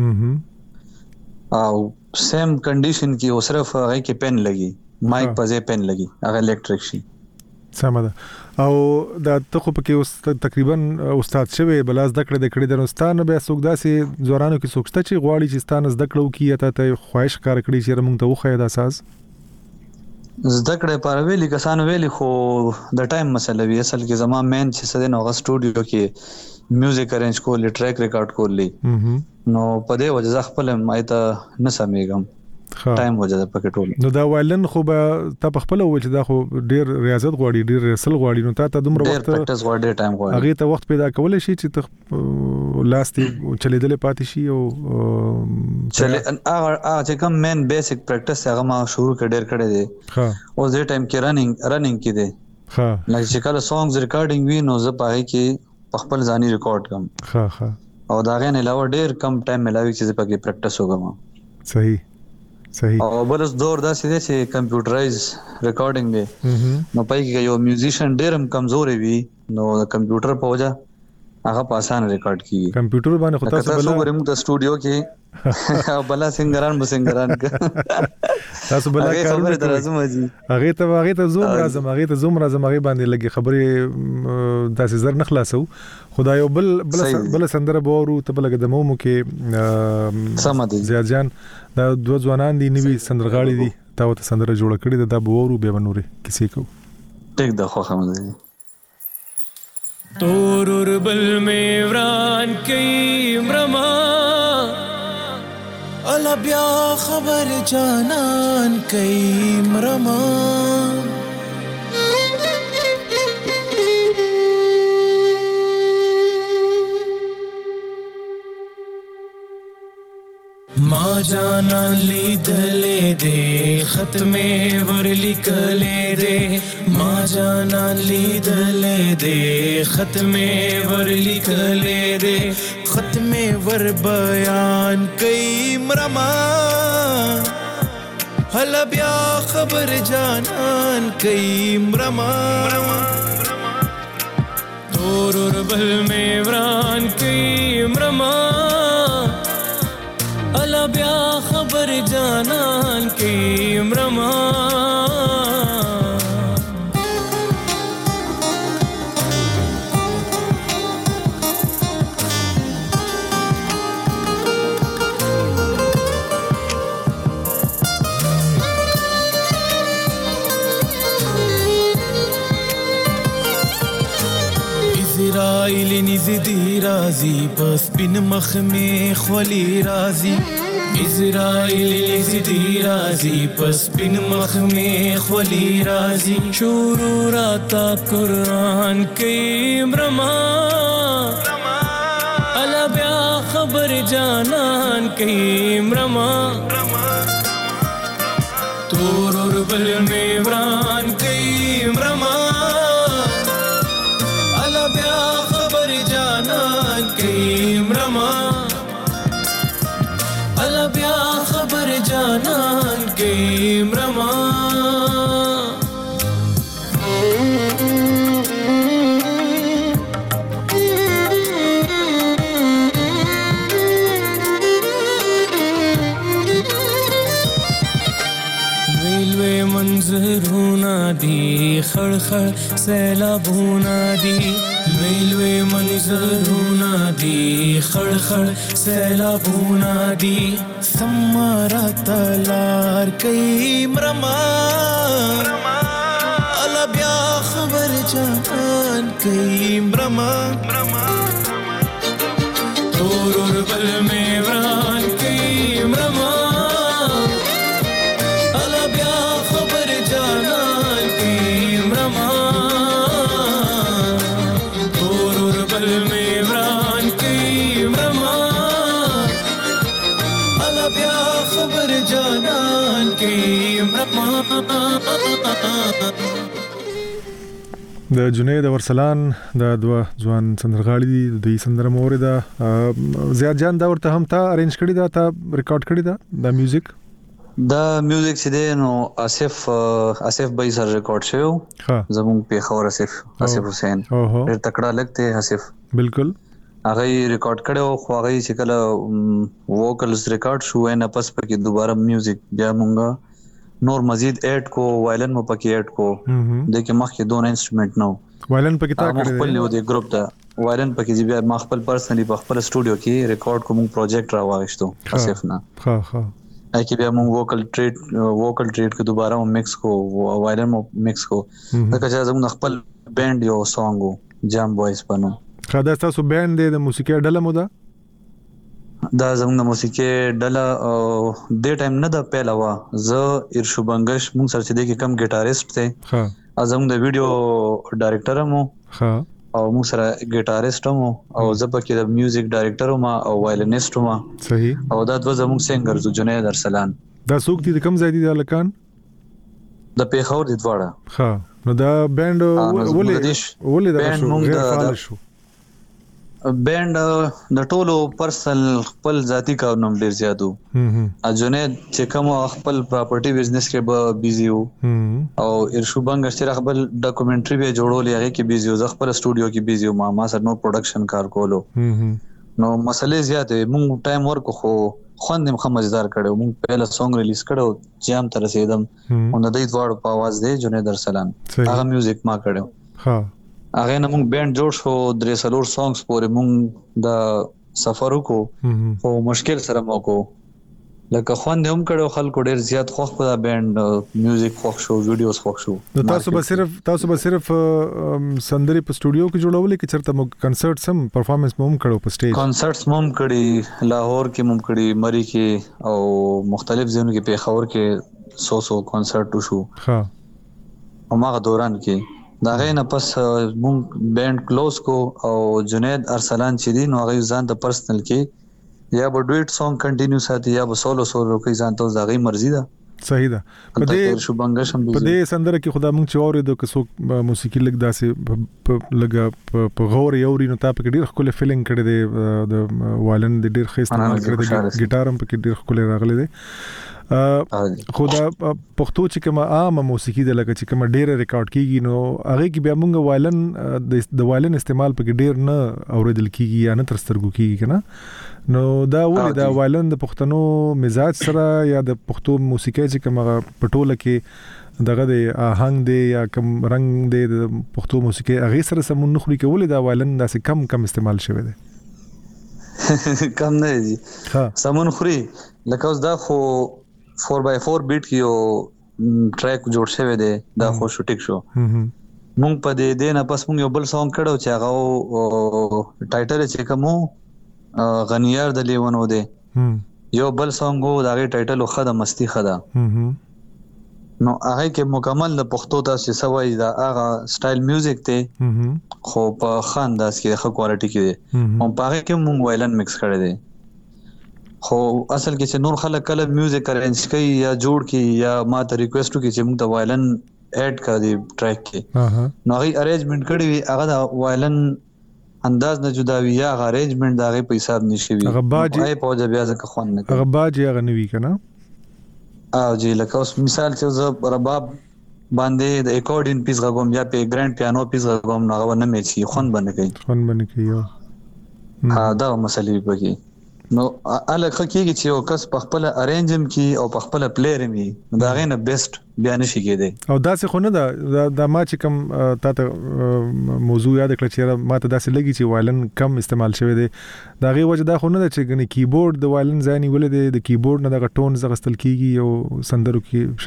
او سیم کنډیشن کې او صرف هغه کې پن لګي مایک په ځای پن لګي هغه الکتریک شي. سم ده. او دا ته خو پکې تقریبا استاد شوی بلاز دکړه د کړي د استاد به څوک داسې زورانو کې څوک چې غواړي چې ستانه زدکړو کې ته خواهش کار کړی چې موږ ته وخی د اساس زدکړه پر ویلي کسان ویلي خو د ټایم مسله وی اصل کې زما مین چې سده نو غ سټوډیو کې میوزیک ارینج کولې ټریک ریکارډ کولې نو په دې وجه خپل مایته نه سمېږم ټایم وجه پکې ټول. نو دا وایلن خو به ته په خپل وجه دا خو ډیر ریاضت غواړي ډیر رسل غواړي نو ته دومره وخت پریکټیس غواړي ټایم غواړي هغه ته وخت پیدا کولای شي چې ته لاستي چلیدل پاتې شي او چلې چې کوم مین بیسیک پریکټیس هغه ما شروع کړ ډیر کړی دی. ها او زه ټایم کې رننګ کې دی. ها لکه چې کله سانګز ریکارډینګ وی نو زه پای کې خپل ځاني ریکارډ کوم. ها ها او دا غن علاوه ډیر کم ټایم ملاوي چې پکې پریکټیس وکم. صحیح او بلس دور دا سیده چې کمپیوټرایز ریکارډینګ دی نو پای کې یو میوزیشن ډیرم کمزوري وي نو د کمپیوټر په وجه هغه په آسان ریکارډ کیږي. کمپیوټر باندې خو تاسو بل ورم د سټوډیو کې بلا سنگران تاسو بلا کارونه درازم دي هغه ته زوم راځم هغه باندې لګي خبرې تاسو زر نه خلاصو خدای یو بل سندره بورو ته بل د مومو کې سمدي زیاد جان دا دوه ځوانان دي نوی سندرغاړي دي تا ته سندره جوړ کړی دا بورو به ونوري کسی کو ټیک د خو خمدي تور بل میں وران کی مرما الا بیا خبر جانان کی مرما ما جانا لیدلے دے خط میں ور لکھلے دے ما جانا لیدلے دے خط میں ور لکھلے دے خط میں ور بیان کئی مرما حل بیا خبر جانان کئی مرما تور بل میں وران کئی مرما الا بیا خبر جانان کی مرما اسرائیل نزدی رازی بس بن مخ میں خلی رازی اسرائیل نزدی رازی پس بن مخ میں خلی رازی شروع راتا قرآن کی مرما الا بیا خبر جانان کی مرما تور بل میں وران کی مرما الا بیا خبر جانان کی مرما الا بیا خبر جانان کی مرما ویلوے منظرونا دی خڑ خڑ سیلابونا دی ویلوے منظرونا دی خڑ خڑ سیلابونا دی سمارا تلار کئی مرما الا بیا خبر جانان کئی مرما تور بل میں وران کئی مرما الا بیا خبر جانان کئی مرما تور بل میں وران کئی مرما الا بیا خبر جانان کئی مرما. د جنید ورسلان د دوه ځوان سندرغاړي دي د سندره مورده زیاد جان دا ورته هم تا ارینج کړی دا تا ریکارډ کړی دا میوزیک دا میوزیک چې دی نو آصف بای سره ریکارډ شوی زموږ پیښور آصف حسین ډېر تکړه لګته آصف بالکل هغه ریکارډ کړو خو هغه چې کله ووکلز ریکارډ شو نه پس پکې دوباره میوزیک بیا مونږه نور مزید اډ کو وایلن مو پکې اډ کو د کې مخکې دوه انسټرومنت نو وایلن پکې تا کړی خپل یو د گروپ ته وایلن پکې بیا ما خپل پرسنلی په خپل سټوډیو کې ریکارډ کوم پروجیکټ راوغښتو آصف نه ها اکی بیا مونږ ووکل ټریټ کې دوباره مو مکس کو وایلن مو مکس کو دا چې زموږ خپل بینډ یو سانګ جام بوایز پنو خدا تاسو بینډ د موسیقي ډله مو دا زموږ موسیقي ډله د ټایم نه د پهلا وا ز ارشو بنگش مونږ سره چې د کم ګیټاریست ته ها زموږ د ویډیو ډایرکټر مو ها او موږ سره ګیټاریست مو او زبکه د میوزیک ډایرکټر مو او وایلنیست مو صحیح او دا د زموږ سنگر جنید ارسلان دا څوک دي کوم ځای دي د لکان د پیښور د دواړه ها نو دا بینډ ولې دا غیر فعال شو بینډ د ټولو پرسنل خپل ذاتی کارونو ډیر زیاتو جنید چې کوم خپل پراپرټي بزنس کې به بيزي وو او ارشو بنگش چې خپل ډاکومنټري به جوړولې هغه کې بيزي وو خپل سټوډیو کې بيزي وو ما سره نو پروډکشن کار کولو نو مسلې زیاتې مونږ ټایم ورکو خو خوندم خمزدار کړو مونږ پهلا سونګ ریلیز کړو جام تر رسیدم او د دې دوړ په आवाज دی جنید ارسلان هغه میوزیک ما کړو ها هغه نه مونږ بینډ جوړ شو درې څلور سانګز پورې مونږ د سفر وکړو خو مشکل سره مو کو لکه خوند هم کړو خلکو ډیر زیات خوښ په بینډ میوزیک خوښ شو ویډیوز خوښ شو تاسو به صرف سندري په سټوډیو کې جوړولې کې چرته مو کنسرټ سم پرفارمنس مو کړو په سټیج کنسرټس مو کړی لاهور کې مو کړی مری کې او مختلف ځایونو کې پیښور کې 100 کنسرټ شو ها او هغه دوران کې دا غینه پس مونږ بینډ کلوز کو او جنید ارسلان چې دی نو هغه ځان د پرسنل کې یا به ډویټ سانګ کنټینیو ساتي یا به سولو کوي ځان ته ځای مرزي ده صحیح ده په دې سندره کې خدا مونږ چې اورې د کسو موسیقي لګ داسې لګا په غور یوري نو تا په ډیر خپل فیلینګ کړی دی د وایلن د ډیر ښه استعمال کړی دی ګیټار هم په ډیر خپل راغلی دی خدا پښتو چې کومه عام موسیقي د لکه چې کومه ډیره ریکارډ کیږي نو هغه کې بیا مونږ وایلن د وایلن استعمال په ډیر نه اوریدل کیږي یا نه ترسترګو کیږي کنه نو دا ولې دا وایلن د پښتنو مزاج سره یا د پښتو موسیقي چې کومه پټوله کې دغه د آهنګ دی یا کوم رنگ دی د پښتو موسیقي هغه سره سمون نه خوري کولې دا وایلن داسې کم استعمال شوی دی کم نه دی سمون خوري لکه اوس دا خو 4x4 بیٹ کې یو ټریک جوړ شوی دی دا خو شوټیک شو مونږ په دې نه پس مونږ یو بل سانګ کړو چې هغه ټایټل چې کوم غنیار د لیونو دی یو بل سانګ وو دا غي ټایټل خدا مستی خدا نو هغه کې مکمل د پښتو تاسو سوي دا هغه سټایل میوزیک ته خو په خانداس کې ښه کوالټي کې دی او په هغه کې مونږ وایلن مکس کړی دی خو اصل کې چې نور خلک کله میوزیک ارینج کوي یا جوړ کی یا ما ته ریکوست کوي چې موږ د وایلن اډ کړی ټریک کې نو هغه ارینجمنت کړی وي هغه د وایلن انداز نه جدا وي یا هغه ارینجمنت د هغه په حساب نشي وي هغه باجی په ځای بیا ځکه خوان نه هغه باجی هغه نوي کنه او جی لکه اوس مثال چې ز رباب باندې د اکورډین پیس غوم یا په ګرانډ پیانو پیس غوم نه غو نه میچي خون باندې کوي دا مسلې پکې نو الکه کېږي چې یو کس په خپل ارینجم کی او په خپل پلیئر می دا غینه بیسټ بیا نشي کېده او دا څه خو نه دا ما چې کوم ته موضوع یاد کړ چې ما ته داسې لګي چې وایلن کم استعمال شوی دی دا غي وجه دا خو نه چې غني کیبورډ د وایلن ځای نیولې دی د کیبورډ نه د ټون زغستل کیږي او سندرو کې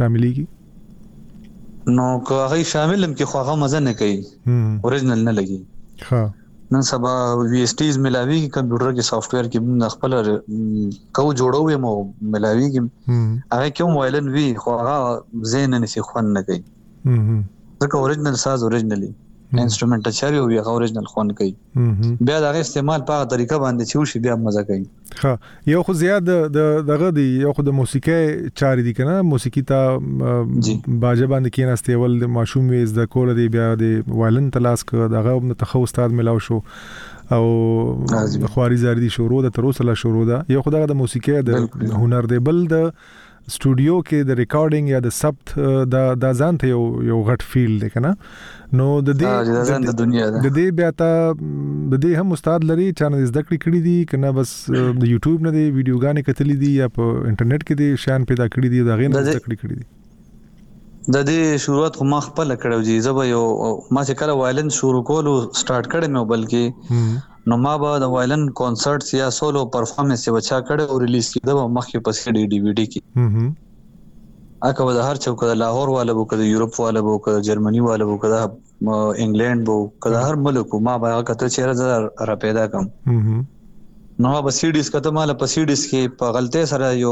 شاملېږي نو که هغه شامل هم کې خو هغه مزه نه کوي اوریجنل نه لګي ها نن سبا وی اس ټیز ملاوي کمپیوټر کې سافټویر کې موږ خپل کو جوړو مو ملاوي کې هغه کوم وایلن وی خو هغه زین نه شي خوان نه کوي ځکه اوریجنل ساز اوریجنلی انسټرومنټ چاري او هغه اوریجنل خوان کوي بیا دا استعمال په طریقه باندې چې وشي بیا مزه کوي ها یو خو زیات دغه دی یو خو د موسیقي چاري دي کنه موسیقي ته باجه باندې کېناستې ول د ماشوم ویز د کول دی بیا د وایلن تلاس ک دغه د تخو استاد ملاو شو او خواري زاری دي شروع د تر اوسه لا شروع ده یو خدای د موسیقي د هنر دی بل د سټوډیو کې د ریکارډینګ یا د ثبت د ځان ته یو غټ فیلډ دی کنه نو د دې د دنیا د دې بیا ته د دې هم استاد لري چې نه زده کړې دي کنه بس د یوټیوب نه دی ویډیوګانې کتلې دي یا په انټرنیټ کې دي شان پیدا کړې دي دا غي نه زده کړې دي د دې شروعات خو ما خپل کړو جی زب یو ما چې کله وایلن شروع کولو سٹارټ کړم نو بلکې نو ما به د وایلن کنسرټس یا سولو پرفارمنس یې وچا کړو او ریلیز کړو مخکې په سی ډي وی ډي کې اکه د هر چوک د لاهور والا بو کده یورپ والا بو کده جرمنی والا بو کده انګلند بو کده هر ملک ما به کته چیرې را پیدا کم نو به سی ډیز کته مال په سی ډیز کې په غلطه سره یو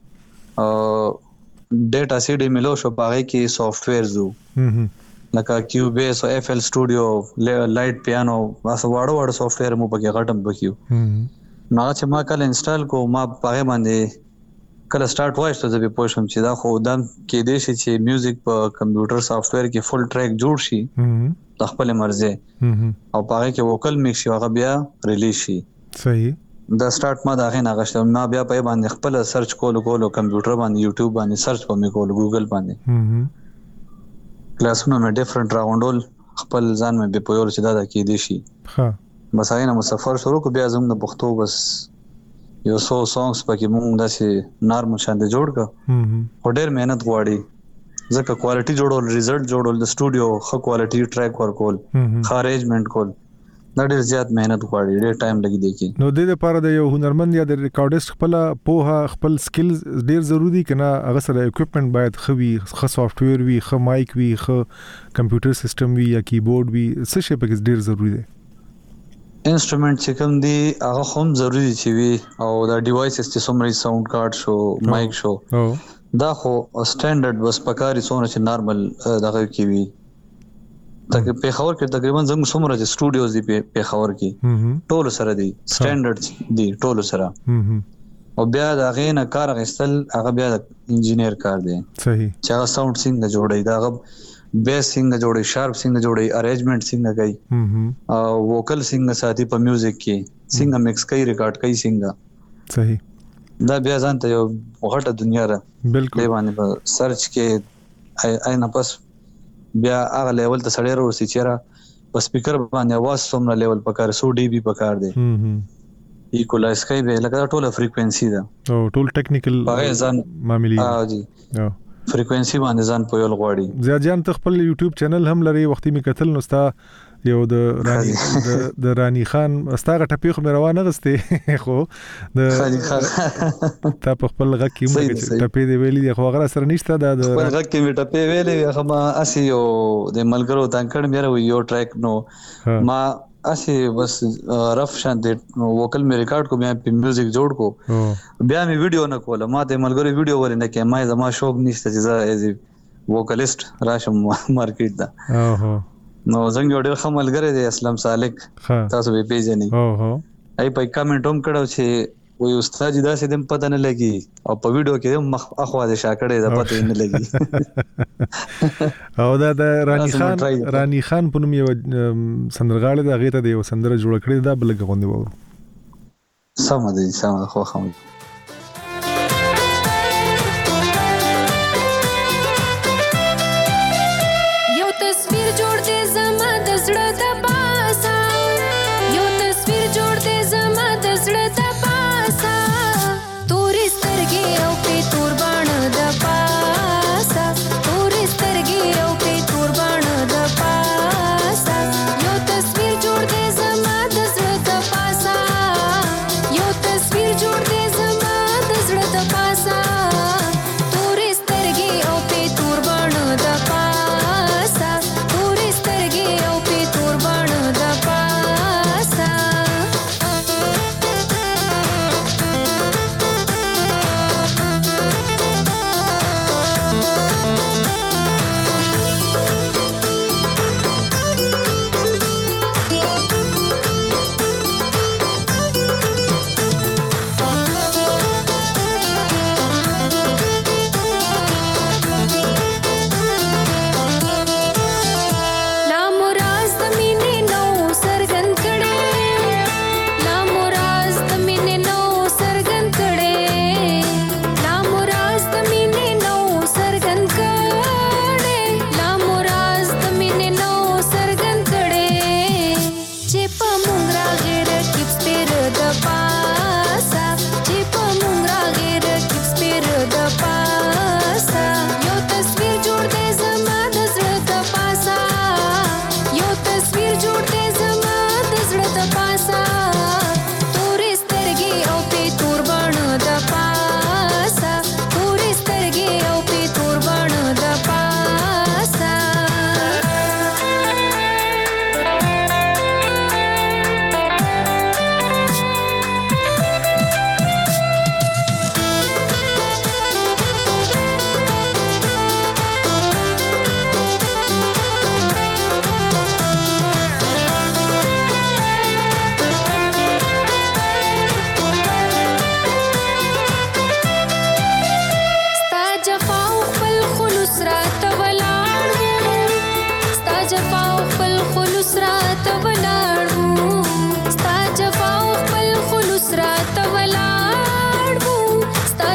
ډیټا سی ډي ملو شو پاره کې سافټ ویر زو لکه کیوبیس او اف ال سټوډیو لایټ پیانو واسه واړو سافټ ویر مو پکې غټم بکیو نو چې ما کله انسټال کو ما پاره باندې کله سٹارټ وایس ته به پوښتم چې دا خو دم کې دې چې میوزیک په کمپیوټر سافټ ویر کې فل ټریک جوړ شي د خپل مرزه او پاره کې ووکل میکس شي هغه بیا ریلیز شي صحیح دا سٹارټ ما دا غي نه غشتم ما بیا په باندې خپل سرچ کولو کمپیوټر باندې یوټیوب باندې سرچ په کولو ګوګل باندې کلاسونه مې ډیفرنٹ راوندول خپل ځان مې په یو چې دا کې دي شي ها بس آینه مسافر شروع کو بیا زموږ د پښتو بس یو سو سانګز پکې مونږ داسې نارمل شاندې جوړ کا ډېر مهنت غواړي ځکه کوالټي جوړول ریزلټ جوړول د سټوډیو خو کوالټي ټریک ورکول خارجمنت کول دا ډېر زیات مهنت غواړي ډېر ټایم لګي دی کی نو د لپاره د یو هنرمند یا د ریکارډیست خپل پوها خپل سکلز ډېر ضروری کنه هغه سره اکوپمنٹ باید خوي خو سافټ ویر وي خو مایک وي خو کمپیوټر سیستم وي یا کیبورډ وي څه شی پکې ډېر ضروری دی انسټرومنټ چې کوم دی هغه هم ضروری چې وي او دا ډیوایسز چې څومره ساوند کارت شو مایک شو دا خو سټانډرډ بس پکاري څونه چې نارمل دغه کی وي تک په خبر کې تقریبا زموږ څومره چې سټوډیوز دی په خبر کې ټول سره دی سټانډرډ دی ټول سره او بیا دا غینه کار غستل هغه بیا د انجینیر کار دی صحیح چې هغه ساوند څنګه جوړي دا هغه بیس څنګه جوړي شارپ څنګه جوړي ارینجمنت څنګه کوي او ووکل څنګه ساتي په میوزیک کې څنګه مکس کوي ریکارډ کوي څنګه صحیح دا بیا ځان ته یو غټه دنیا را بالکل باندې په سرچ کې آینه پس بیا هغه لیول ته سړی ورسي چیرې په سپیکر باندې आवाज څومره لیول پکار 100 ډي بي پکار دی ایکولایز کوي به لکه ټوله فریکوئنسي ده او ټول ټیکنیکل معاملې جی فریکوئنسي باندې ځان په یول غواړي زیات جان ته خپل یوټیوب چینل هم لري وختي می قتل نو ستا یو د رانی خان استاغه ټپی خو مې روانه غسته خو د تا په خپل غږ کې موږ ټپی دی ویلي خو هغه سره نشته د خپل غږ کې مې ټپی ویلي هغه ما اسی یو د ملګرو تانکړ مې یو ټریک نو ما اسی بس رف شان د ووکل مې ریکارډ کو بیا په میوزیک جوړ کو بیا مې ویډیو نه کوله ما د ملګرو ویډیو ورنه کې ما زما شوق نشته چې ایز ووکلیست راشم مارکیټ دا نو څنګه ډېر خملګری دی اسلام سالک تاسو به پیژنې ای په کمنټ هم کړو چې وې استاد دا سې دم پته نه لګي او په ویډیو کې مخ اخوا دې شاکړې دا پته نه لګي او دا د رانی خان په نوم یو سندرغاړی دا غیته دی یو سندره جوړ کړی دا بلګ غوندي وو سم دی سم خو خم تصویر جوړ دې زما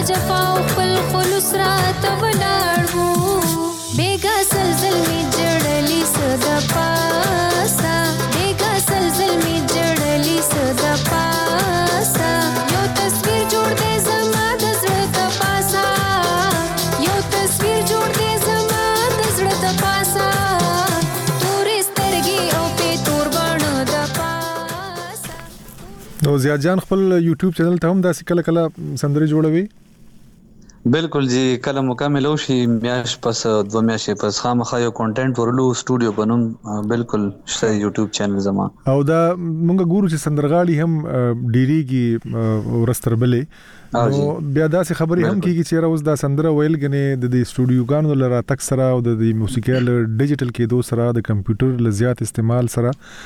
جفا خپل خلوص را تبلاړو بیگا سلزل می جړلی صدا پاسا بیگا سلزل می جړلی صدا پاسا یو تصویر جوړ دې زما د زړه د پاسا یو تصویر جوړ دې زما د زړه د پاسا تورې سترګې او په تور باڼه د پاسا. نو زیاد جان خپل یوټیوب چینل ته هم داسې کله کله سندرې جوړوي؟ بالکل جی کله مکمل شي میاش پس 2 میاشتې پس خامخا یو کنټینټ ورلو سټوډیو بنوم بالکل شته یوټیوب چینل زما. او دا مونږ ګورو چې سندرغاړي هم ډیریږي ورستربلې نو بیا داسې خبرې هم کیږي چې اوس دا سندره ویل غنې د دې سټوډیوګانو لپاره تک سره او د موسیقي ډیجیټل کېدو سره د کمپیوټر لزیات استعمال سره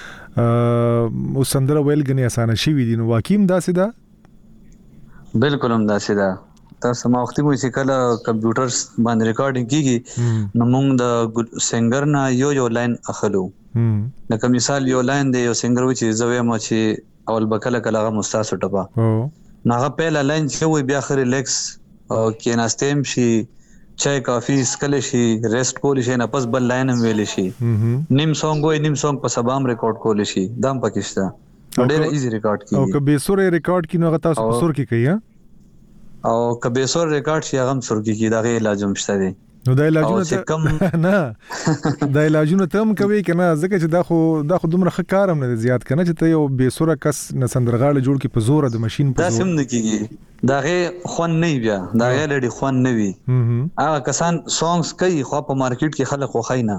او سندره ویل غنې اسانه شي وي نو واقعي داسې ده؟ بالکل هم داسې ده. تاسو ما وختي مو چې کله کمپیوټر باندې ریکارډینګ کیږي نو موږ د سنگر نه یو لاین اخلو. لکه مثال یو لاین دی یو سنگر و چې زوی ما چې اول بکله کله غو مستاسو ټپا ناغه پهلا لاین چې وي بیا خو ریلیکس او کیناستیم شي چای کافي سکل شي ریسټ کول شي نه پس بل لاین هم ویل شي نیم سونګ وي نیم سونګ په سبام ریکارډ کول شي دام پاکستان ډېر ایزی ریکارډ کیږي. او کبه سور ریکارډ کینو غتا سور کی کوي او کبه سور ریکارډ شي هغه سر کی دا غي علاج هم شته دي. نو دا علاجونه کم نه دا علاجونه تم کوي کنه ځکه چې دا خو دومره ښه کار هم نه زیات کنه چې ته یو بے سوره کس نه سندرغاړي جوړ کی په زور د ماشين په دا سم نه کیږي دا غي خون نه بیا دا غي لړي خون نه وي هغه کسان سونګز کوي خو په مارکیټ کې خلک خو خاينه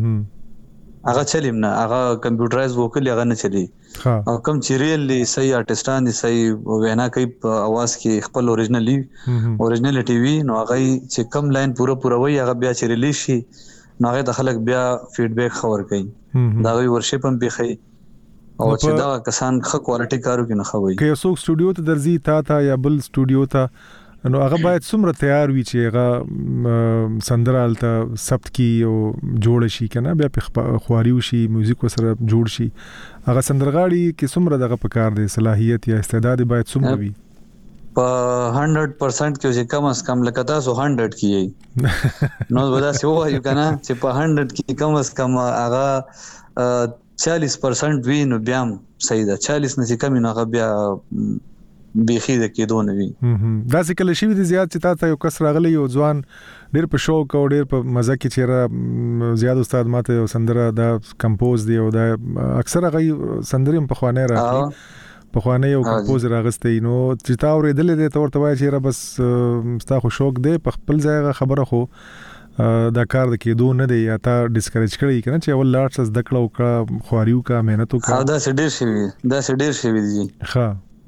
هغه چلیم نه هغه کمپیوټرایز وکړي هغه نه چلی او کم چې ریلی صحیح آرټستان دي صحیح وینا کوي په आवाज کې خپل اوریجنالټي وي نو هغه چې کم لاین پوره وي هغه بیا چې ریلیز شي نو هغه د خلک بیا فیډبیک خبر کوي دا وی ورشپ هم بيخي او چې دا کسان ښه کوالټي کارو کې نه خوي که یو څوک سټوډیو ته درځي تا یا بل سټوډیو ته نو هغه باید څومره تیار وي چې هغه سندرالته ثبت کی او جوړ شي کنه بیا په خواري وشي میوزیک سره جوړ شي هغه سندرغاړي کې څومره دغه پکار دی صلاحيت یا استعداد باید څومره وي په 100% کې چې کم از کم لکه تاسو 100 کیي نو ودا سی وایو کنه چې په 100 کې کم از کم هغه 40% وی نو بیا صحیح ده 40 نه چې کم نه هغه بیا بيخي د کېدو نه وي. دا څه کله شي دي زیات چې تاسو یو کس راغلی یو ځوان ډېر په شوق او ډېر په مزه کې چیرې زیات استاد ماته یو سندره دا کمپوز دی او دا اکثر غي سندرې په خوانه راځي په خوانه یو کمپوز راغستې نو چې تا اورېدلې دي تور توای چې بس ستا خو شوق دی په خپل ځای خبره خو دا کار د کېدو نه دی یا تا ډیسکریج کړی کنه چې اول لاټس د کړه او خواریو کا مهنت وکړه دا سډیر شي دي ها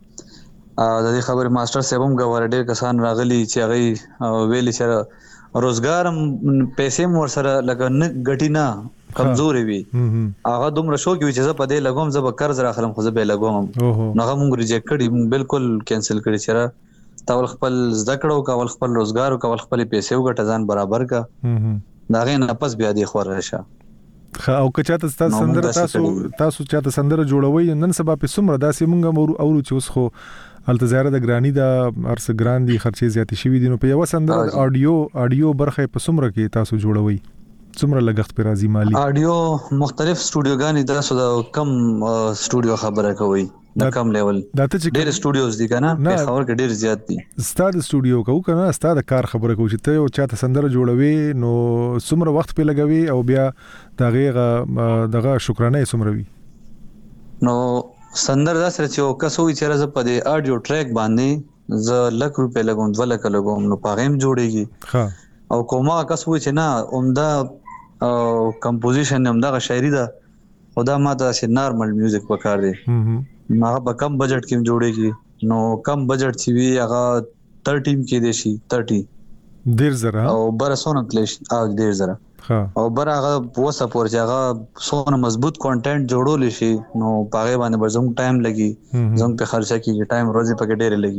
د دې خبره ماستر صاحب هم غواړي ډېر کسان راغلي چې هغه ویلي چې روزګار پیسې مور سره لګن غټی نه کمزوري وي هغه دومره شو کې چې زه په دې لګوم زه به قرض راخلم خو زه به لګوم نو هغه مونږ ریجیکټ کړی بالکل کینسل کړی چې تاول خپل زده کړو کول خپل روزګار او کول خپل پیسې وګټه ځان برابر کا دا غي نه پس بیا دې خور راشه. او که چاته سندره تاسو چاته سندره جوړوي نن سبا په سمره داسې مونږ اورو چې اوس خو التزاره د ګرانی دا ارس ګراندي خرچې زیاتې شوي دي نو په یو سندره اډیو برخه په سمره کې تاسو جوړوي څومره لګښت پر راځي مالی اډیو مختلف سټوډیوګانی تاسو د کم سټوډیو خبره کوي د کم لیول ډېر سټوډیوز دي کنه په خبر کې ډېر زیات دي ستاد سټوډیو کو کنه ستاد کار خبره کوي چې ته یو چاته سندره جوړوي نو څومره وخت په لګوي او بیا دغه شکرانه څومره وي نو سندر دا سره چې او کسوي چې راز په دې اډیو ټریک باندې ز لک روپے لګوم 2 لک لګوم نو پاغم جوړيږي او کومه کسوي چې نه عمده کمپوزیشن عمده شاعري ده خدا ماته چې نارمل میوزیک وکړ دي ما په کم بجټ کې جوړيږي نو کم بجټ چې وی هغه 13 کې دي شي 30 ډیر زره او برسونه کلیش او ډیر زره او برغه وسه پورځه سونه مضبوط کنټینټ جوړول شي نو پاغه باندې برزم ټایم لګي زم په خرچه کې ټایم روزي پکې ډېر لګي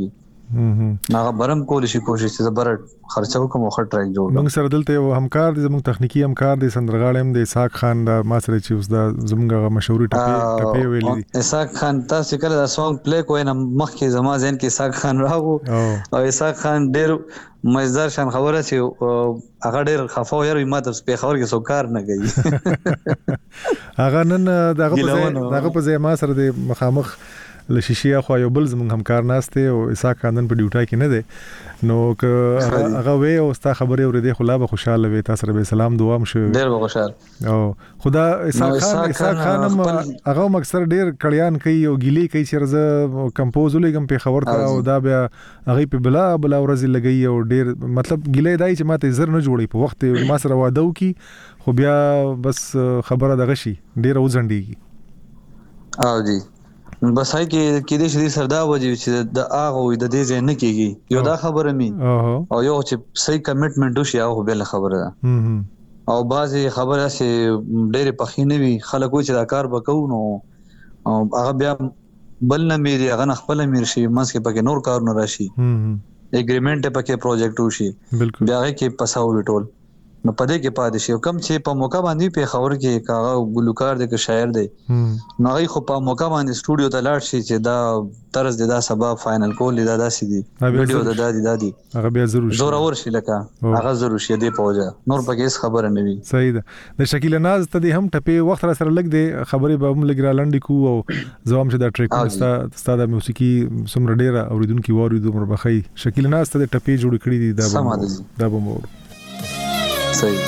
هغه برم کول شي کوشش چې زبر خرچه وکم او خټ ټریک جوړ موږ سره دلته یو همکار دي زموږ تخنیکی همکار دي سندرغاړم دي اسحاق خان دا ما سره چې اوس دا زموږ مشهور ټپي ویلي دي اسحاق خان تاسو کله دا سونګ پلی کوی نه مخکې زما ځین کې اسحاق خان راغو او اسحاق خان ډېر مزدار شان خبره چې هغه ډېر خفاو یاره ما ته په خبر کې سو کار نه کوي هغه نن دغه په ځای ما سره د مخامخ لشیشیا خو یو بل زموږ همکار ناشته او اسحاق خان په ډیوټای کې نه دی نو که هغه وې او ستا خبرې اورېدې خو لا به خوشاله وې تاسو سره به سلام دعا مشو ډېر به خوشاله او خدا اسحاق خان هم هغه مکسر ډېر کړیان کوي او ګیلې کوي چې رزه کمپوز ولګم په خبر ته او دا بیا هغه په بلا ورځ لګي او ډېر مطلب ګیلې دای چې ماته زر نه جوړي په وخت ما سره واده وکي خو بیا بس خبره دغه شي ډېر وزندېږي او جی بس هاي کې دې شری سردا وځي چې د هغه وي د دې ځای نه کېږي یو دا خبره مي او یو چې صحیح کمټمنټ وشي هغه بل خبره ده او بعضی خبره چې ډېر پخینه وي خلکو چې دا کار وکاو نو هغه بیا بل نه مې هغه خپل امیر شي مس کې پکې نور کار نه راشي اګریمنٹ پکې پروجیکټ وشي بیا کې پساو ټول نو پدې کې پاتې شي کم چې په موقع باندې په خبر کې کاغه ګلوکار دی که شاعر دی نو هغه خو په موقع باندې سټوډیو ته لاړ شي چې دا طرز دی دا سبب فائنل کول دا داسې دی ویډیو دا دی هغه بیا ضرور اور شي لکه هغه ضرور شي دی پوجا نور پکې هیڅ خبره نه وي صحیح ده د شکیل ناز ته دې هم ټپه وخت را سره لګ دی خبرې به هم لګ را لاندې کو او زوام چې دا ټریک ستاسو د موسیقي سمره ډیره اوریدونکو وریدو مربخي شکیل ناز ته ټپه جوړ کړی دی دا به مور صحیح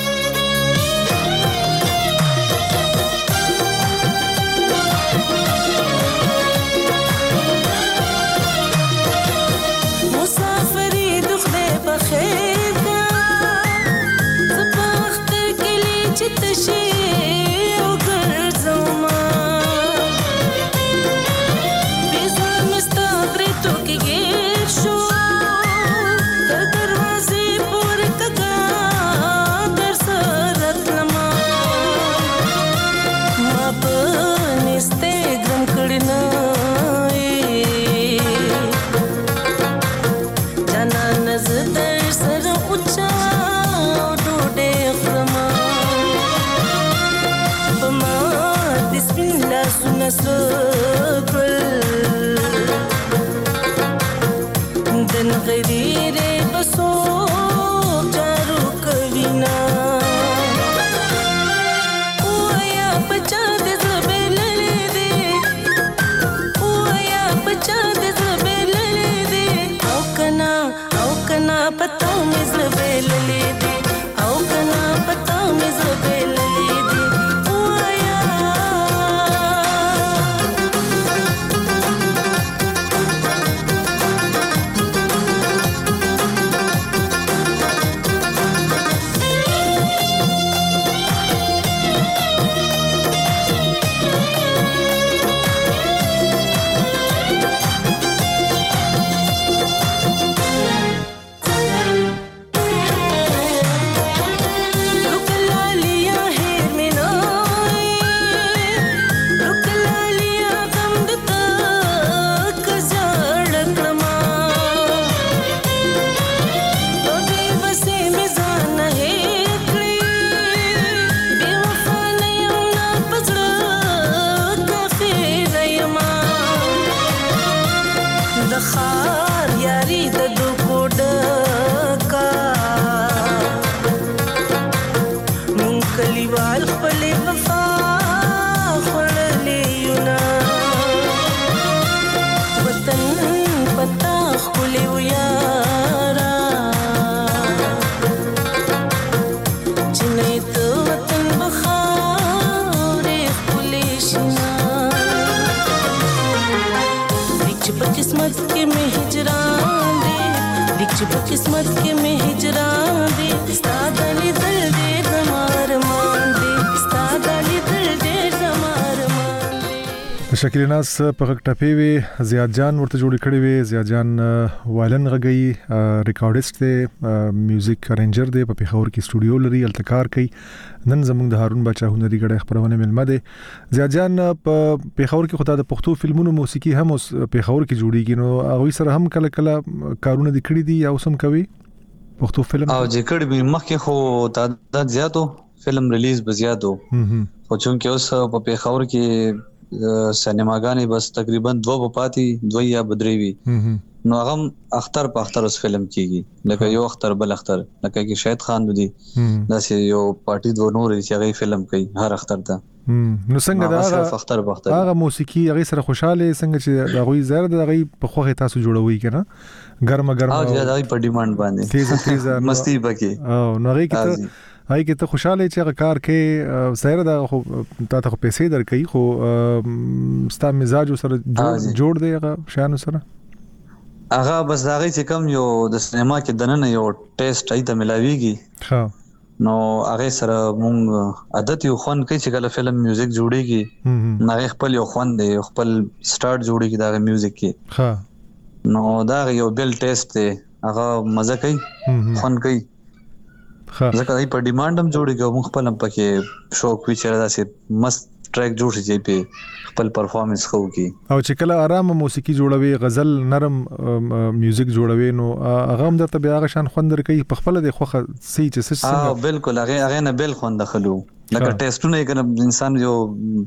شکیل ناس په غټ ټپی وی زیاد جان ورته جوړ کړی وی زیاد جان وایلن غږی ریکارډیست دی میوزیک ارینجر دی په پیښور کې سټوډیو لري التکار کوي نن زموږ د هارون بچا هنري غړي خبرونه ملمه دی زیاد جان په پیښور کې خدای د پښتو فلمونو موسیقي هم اوس پیښور کې جوړیږي نو هغه سره هم کله کله کارونه د کړی دي یا اوسم کوي پښتو فلم او چې کړي به مخکې خو تعداد زیاتو فلم ریلیز به زیاتو خو چونکه اوس په پیښور کې سینماګانې بس تقریبا 2 پاتې 2 یا بدري وي نو هغه اختر په اختر اوس فلم کیږي لکه یو اختر بل اختر لکه کې شاهد خان ودی دا سه یو پارټي دو نور چې هغه فلم کوي هر اختر ته نو څنګه دا هغه موسیقي هغه سره خوشاله څنګه چې دا غوي زړه د هغه په خوخه تاسو جوړوي کنه ګرمه او دا په ډیماند باندې تیز مستی بکی او نو هغه کې هاي کې ته خوشاله چې هغه کار کې سره دا خو تاسو پیسې درکې خو ستا مزاج سره جوړ دی هغه شان سره هغه بس هغه چې کم یو د سینما کې دنه یو ټیسټ ایته ملاويږي ها نو هغه سره مونږ عادت یو خون کوي چې کله فلم میوزیک جوړيږي نه خپل یو خون دی خپل سٹارټ جوړيږي دا میوزیک کې ها نو دا یو بل ټیسټ دی هغه مزه کوي خون کوي ځکه دای په ډیماند هم جوړیږي موږ خپل هم پکې شوق وی چیرې داسې مست ټریک جوړ شي چې خپل پرفارمنس کوي او چې کله آرام موسیقي جوړوي غزل نرم میوزیک جوړوي نو هغه هم درته بیا غشان خوندر کوي په خپل د خوخه سي چې څه بالکل هغه نه بل خوند دخلو لکه ټیسټونه کنه انسان یو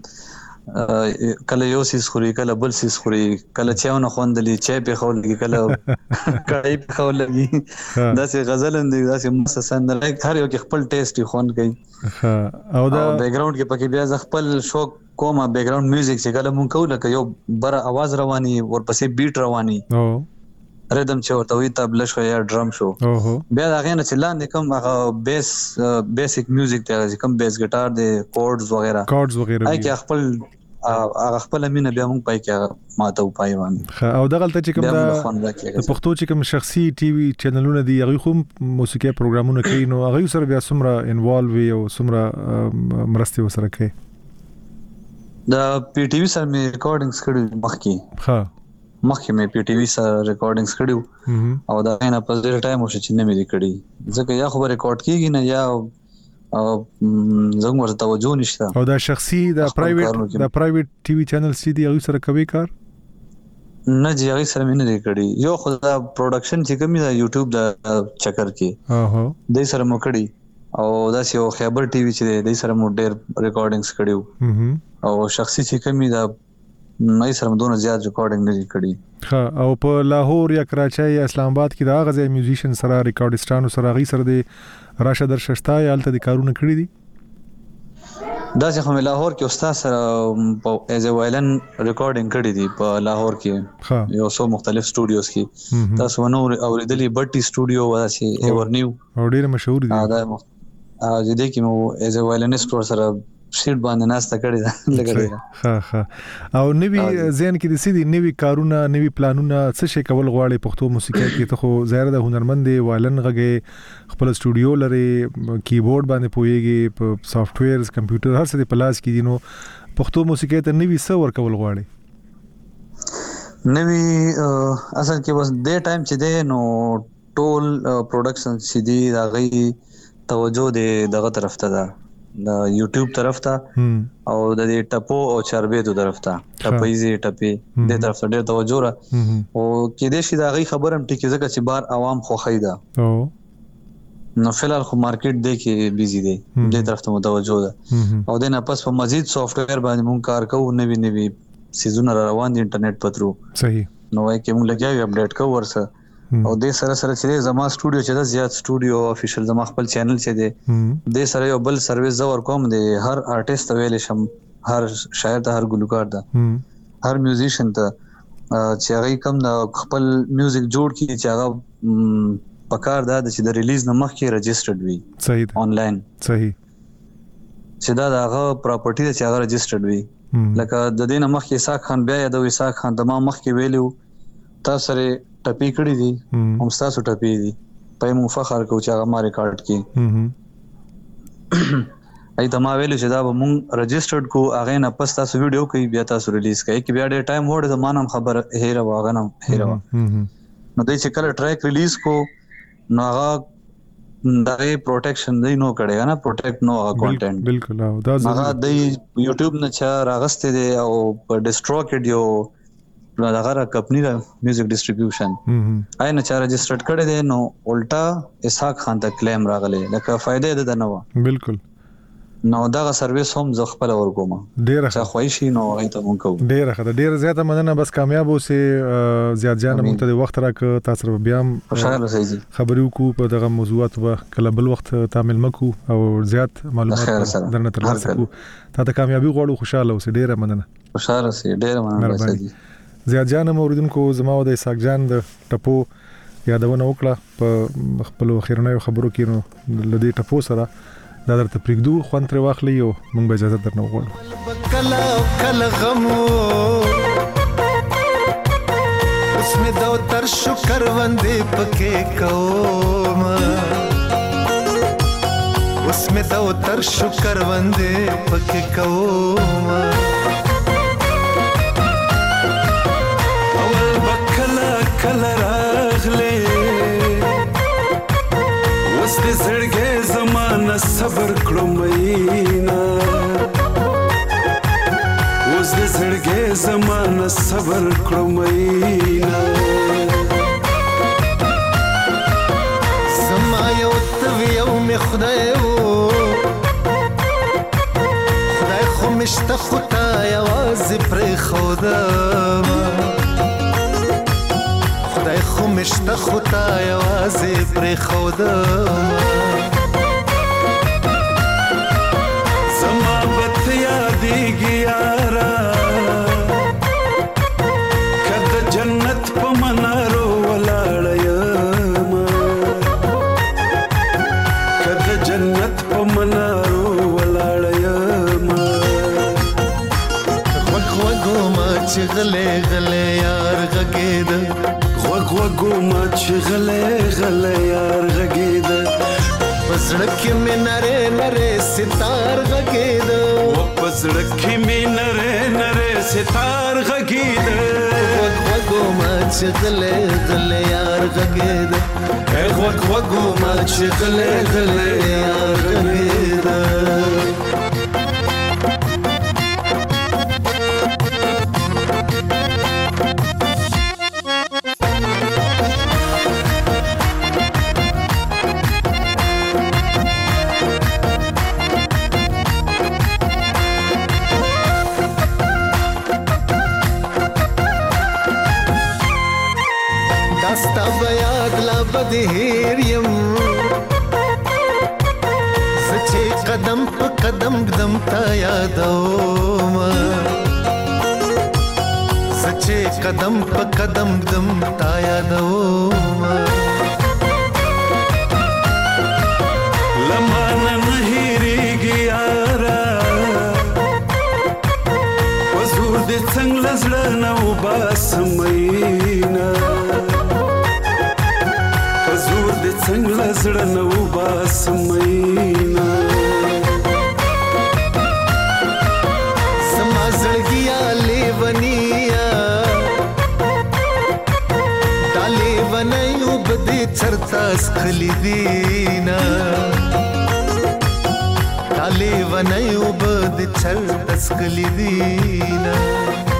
کله یو سیس خوري کله بل سیس خوري کله چاونه خوندلې چای په خولږي کله کړای په خولږي داسې غزل اندې داسې مسسن لایک هر یو کې خپل ټیسټ خوند کوي او دا بیک گراوند کې پکې بیا خپل شوق کومه بیک گراوند میوزیک چې کله مونږ کوله که یو بر आवाज رواني ورپسې بیټ رواني ریدم چې ورته وي تبله شو یا ډرم شو بیا دا غینه چې لاندې کوم هغه بیسیک میوزیک ته کوم بیس ګټار دی کورډز وغیرہ اي کې خپل مینه بیا مونږ پای کې ماته پای باندې او دغه ته چې کوم د پښتو چې کوم شخصي ټي وي چینلونه دي هغه کوم موسیقي پروګرامونه کوي نو هغه سره بیا سمره انوالو وي او سمره مرسته وسره کوي دا پی ټي وي سره می ریکارډینګز کړي مخکې مې پی ټي وي سره ریکارډینګز کړیو او دا نه په ډېر ټایم وشو چې نه مې کړی ځکه یا خبر ریکارډ کیږي نه یا زموږ ورته توجه نشته او دا شخصي دا پرایویټ ټي وي چینل سي دي هغه سره کوي کار نه جی هغه سره مې نه کړی یو خو دا پروډکشن چې کومي دا یوټیوب دا چکر کې د سره مو کړی او دا یو خیبر ټي وي چې د سره مو ډېر ریکارډینګز کړیو او شخصي چې کومي دا نه سره دونه زیات ریکارډینګ نه کړی او په لاهور یا کراچۍ یا اسلام آباد کې دا غزي میوزیشن سره ریکارډستانو سره غي سره د راشه درششتا یا الته د کارونه کړی دي دا چې کوم لاهور کې استاد سره ایز ا وایلن ریکارډینګ کړی دي په لاهور کې یو څو مختلف سټوډیوز کې تاسو نو اوریدلې بټي سټوډیو واسي ایور نیو او ډیر مشهور دي دا دې کې مو ایز ا وایلنست سره شیټ باندې ناسته کړی دا لګړی او نوی ذهن کې د سیدي نوی کارونه نوی پلانونه څه شي کول غواړي پښتو موسیقي کې ته خو ظاهر د هنرمند دی وایلن غږی خپل سټوډیو لري کیبورډ باندې پويږي په سافټ ویرز کمپیوټر هر څه په لاس کې دي نو پښتو موسیقي ته نوی څه ور کول غواړي نوی اصل کې بس د ټایم چې دی نو ټول پروډکشن چې دی دا غي توجه دی دغه طرف ته ده د یوټیوب طرف ته او د دې ټپو او چربېدو طرف ته ټپېزي ټپې د طرف ته ډېر توجه را او کې دې شي دا غي خبرم ټکی ځکه چې بار عوام خوخی دا نو فلال خو مارکیټ دی کې بيزي دی د طرف ته متوجه ده او د نه پس په مزید سافټ ویر باندې مونږ کار کوو نوي سيزونه روان دي انټرنیټ په ترو صحیح نو وايي کې مونږ لګیاو اپډیټ کوو ورسره او د سره چې زما سټوډیو چې دا زیات سټوډیو افیشل زما خپل چینل چې دی د سره یو بل سرویس زور کوم دی هر آرټیست ویل شم هر شاعر ته هر ګلوکار ته هر میوزیشن ته چې هغه کوم د خپل میوزیک جوړ کی چې هغه پکار دا چې د ریلیز نه مخکې رجسټرډ وي صحیح آنلاین صحیح چې دا هغه پراپرټي چې هغه رجسټرډ وي لکه د دینه مخکې اسحاق خان بیا د اسحاق خان تمام مخکې ویلو تاسو سره ټپی کړی دي هم تاسو ټپی دي په مو فخر کو چې هغه ما ریکارډ کړي ای ته ما ویل چې دا به مونږ رجسټرډ کو هغه نه پس تاسو ویډیو کوي بیا تاسو ریلیز کوي کې بیا ډېر ټایم وړ د مانم خبر هیره واغه نه هیره نو دوی چې کله ټریک ریلیز کو نو هغه دغه پروټیکشن دی نو کړي نه پروټیکټ نو هغه کنټینټ بالکل دا هغه د یوټیوب نه چا راغسته دی او په ډیسټروکډ یو دغه کمپنی دا میوزیک ډیسټریبیوشن آی نه چا رجسټرډ کړي دی نو الټا اسحاق خان ته کلیم راغلی لکه فائدې ده نه بالکل نو دا سرویس هم ز خپل ورکوم ډیره څه خوښی نو هغه ته مونږ کوو ډیره زیاته مننه بس کامیاب اوسې زیات جان مونږ ته وخت راک تاسو بیا خوشاله سي خبرو کو په دغه موضوعات به کله بل وخت تعامل مکو او زیات معلومات درنه ترلاسه کو ته کامیابی غواړو خوشاله اوسې ډیره مننه خوشاله سي ډیره مننه زیات جان موریدونکو زما د اسحاق جان د ټپو یادونه وکړه په خپل خیرنه خبرو کې نو لدی ټپو سره دا درته پرېږدو خوند ترې واخلئ او موږ به اجازه درنه وغواړو کله غم اوس مې د تر شکر باندې پکې کوم اوس مې د تر شکر باندې پکې کوم اول بکله کله راغله اوس دې زړګې زمانه صبر کړو مینا اوس دې زړګې زمانه صبر کړو مینا زما یو تویو می خدای خو مشته خدای आवाज پر خدا خدای خو مشته خدای आवाज پر خدا زما بت یادېږي یارا کده جنت په منارو ولاړ یم کده جنت په منارو ولاړ یم غوږو ما چې غلې غلې یار غږېد غوږو ما چې غلې غلې یار غږېد پزړه کې مې نره نره ستار غږېد پزړه کې مې نره نره ستار غږېد غوږو ما چې غلې غلې یار غږېد غوږو ما چې غلې غلې یار غږېد هیر یم سچې قدم په قدم قدم تا یادوم سچې قدم په قدم قدم تا یادوم لمانه نه هېرېږي یاره وزور دې څنګه زړه نه وباسم میینه زور دې څنګه زړه نه وباسم مینا زما زړګیا لیونیا دا لیونیو بدې چرتا سخلی دینا دا لیونیو بدې چرتا سخلی دینا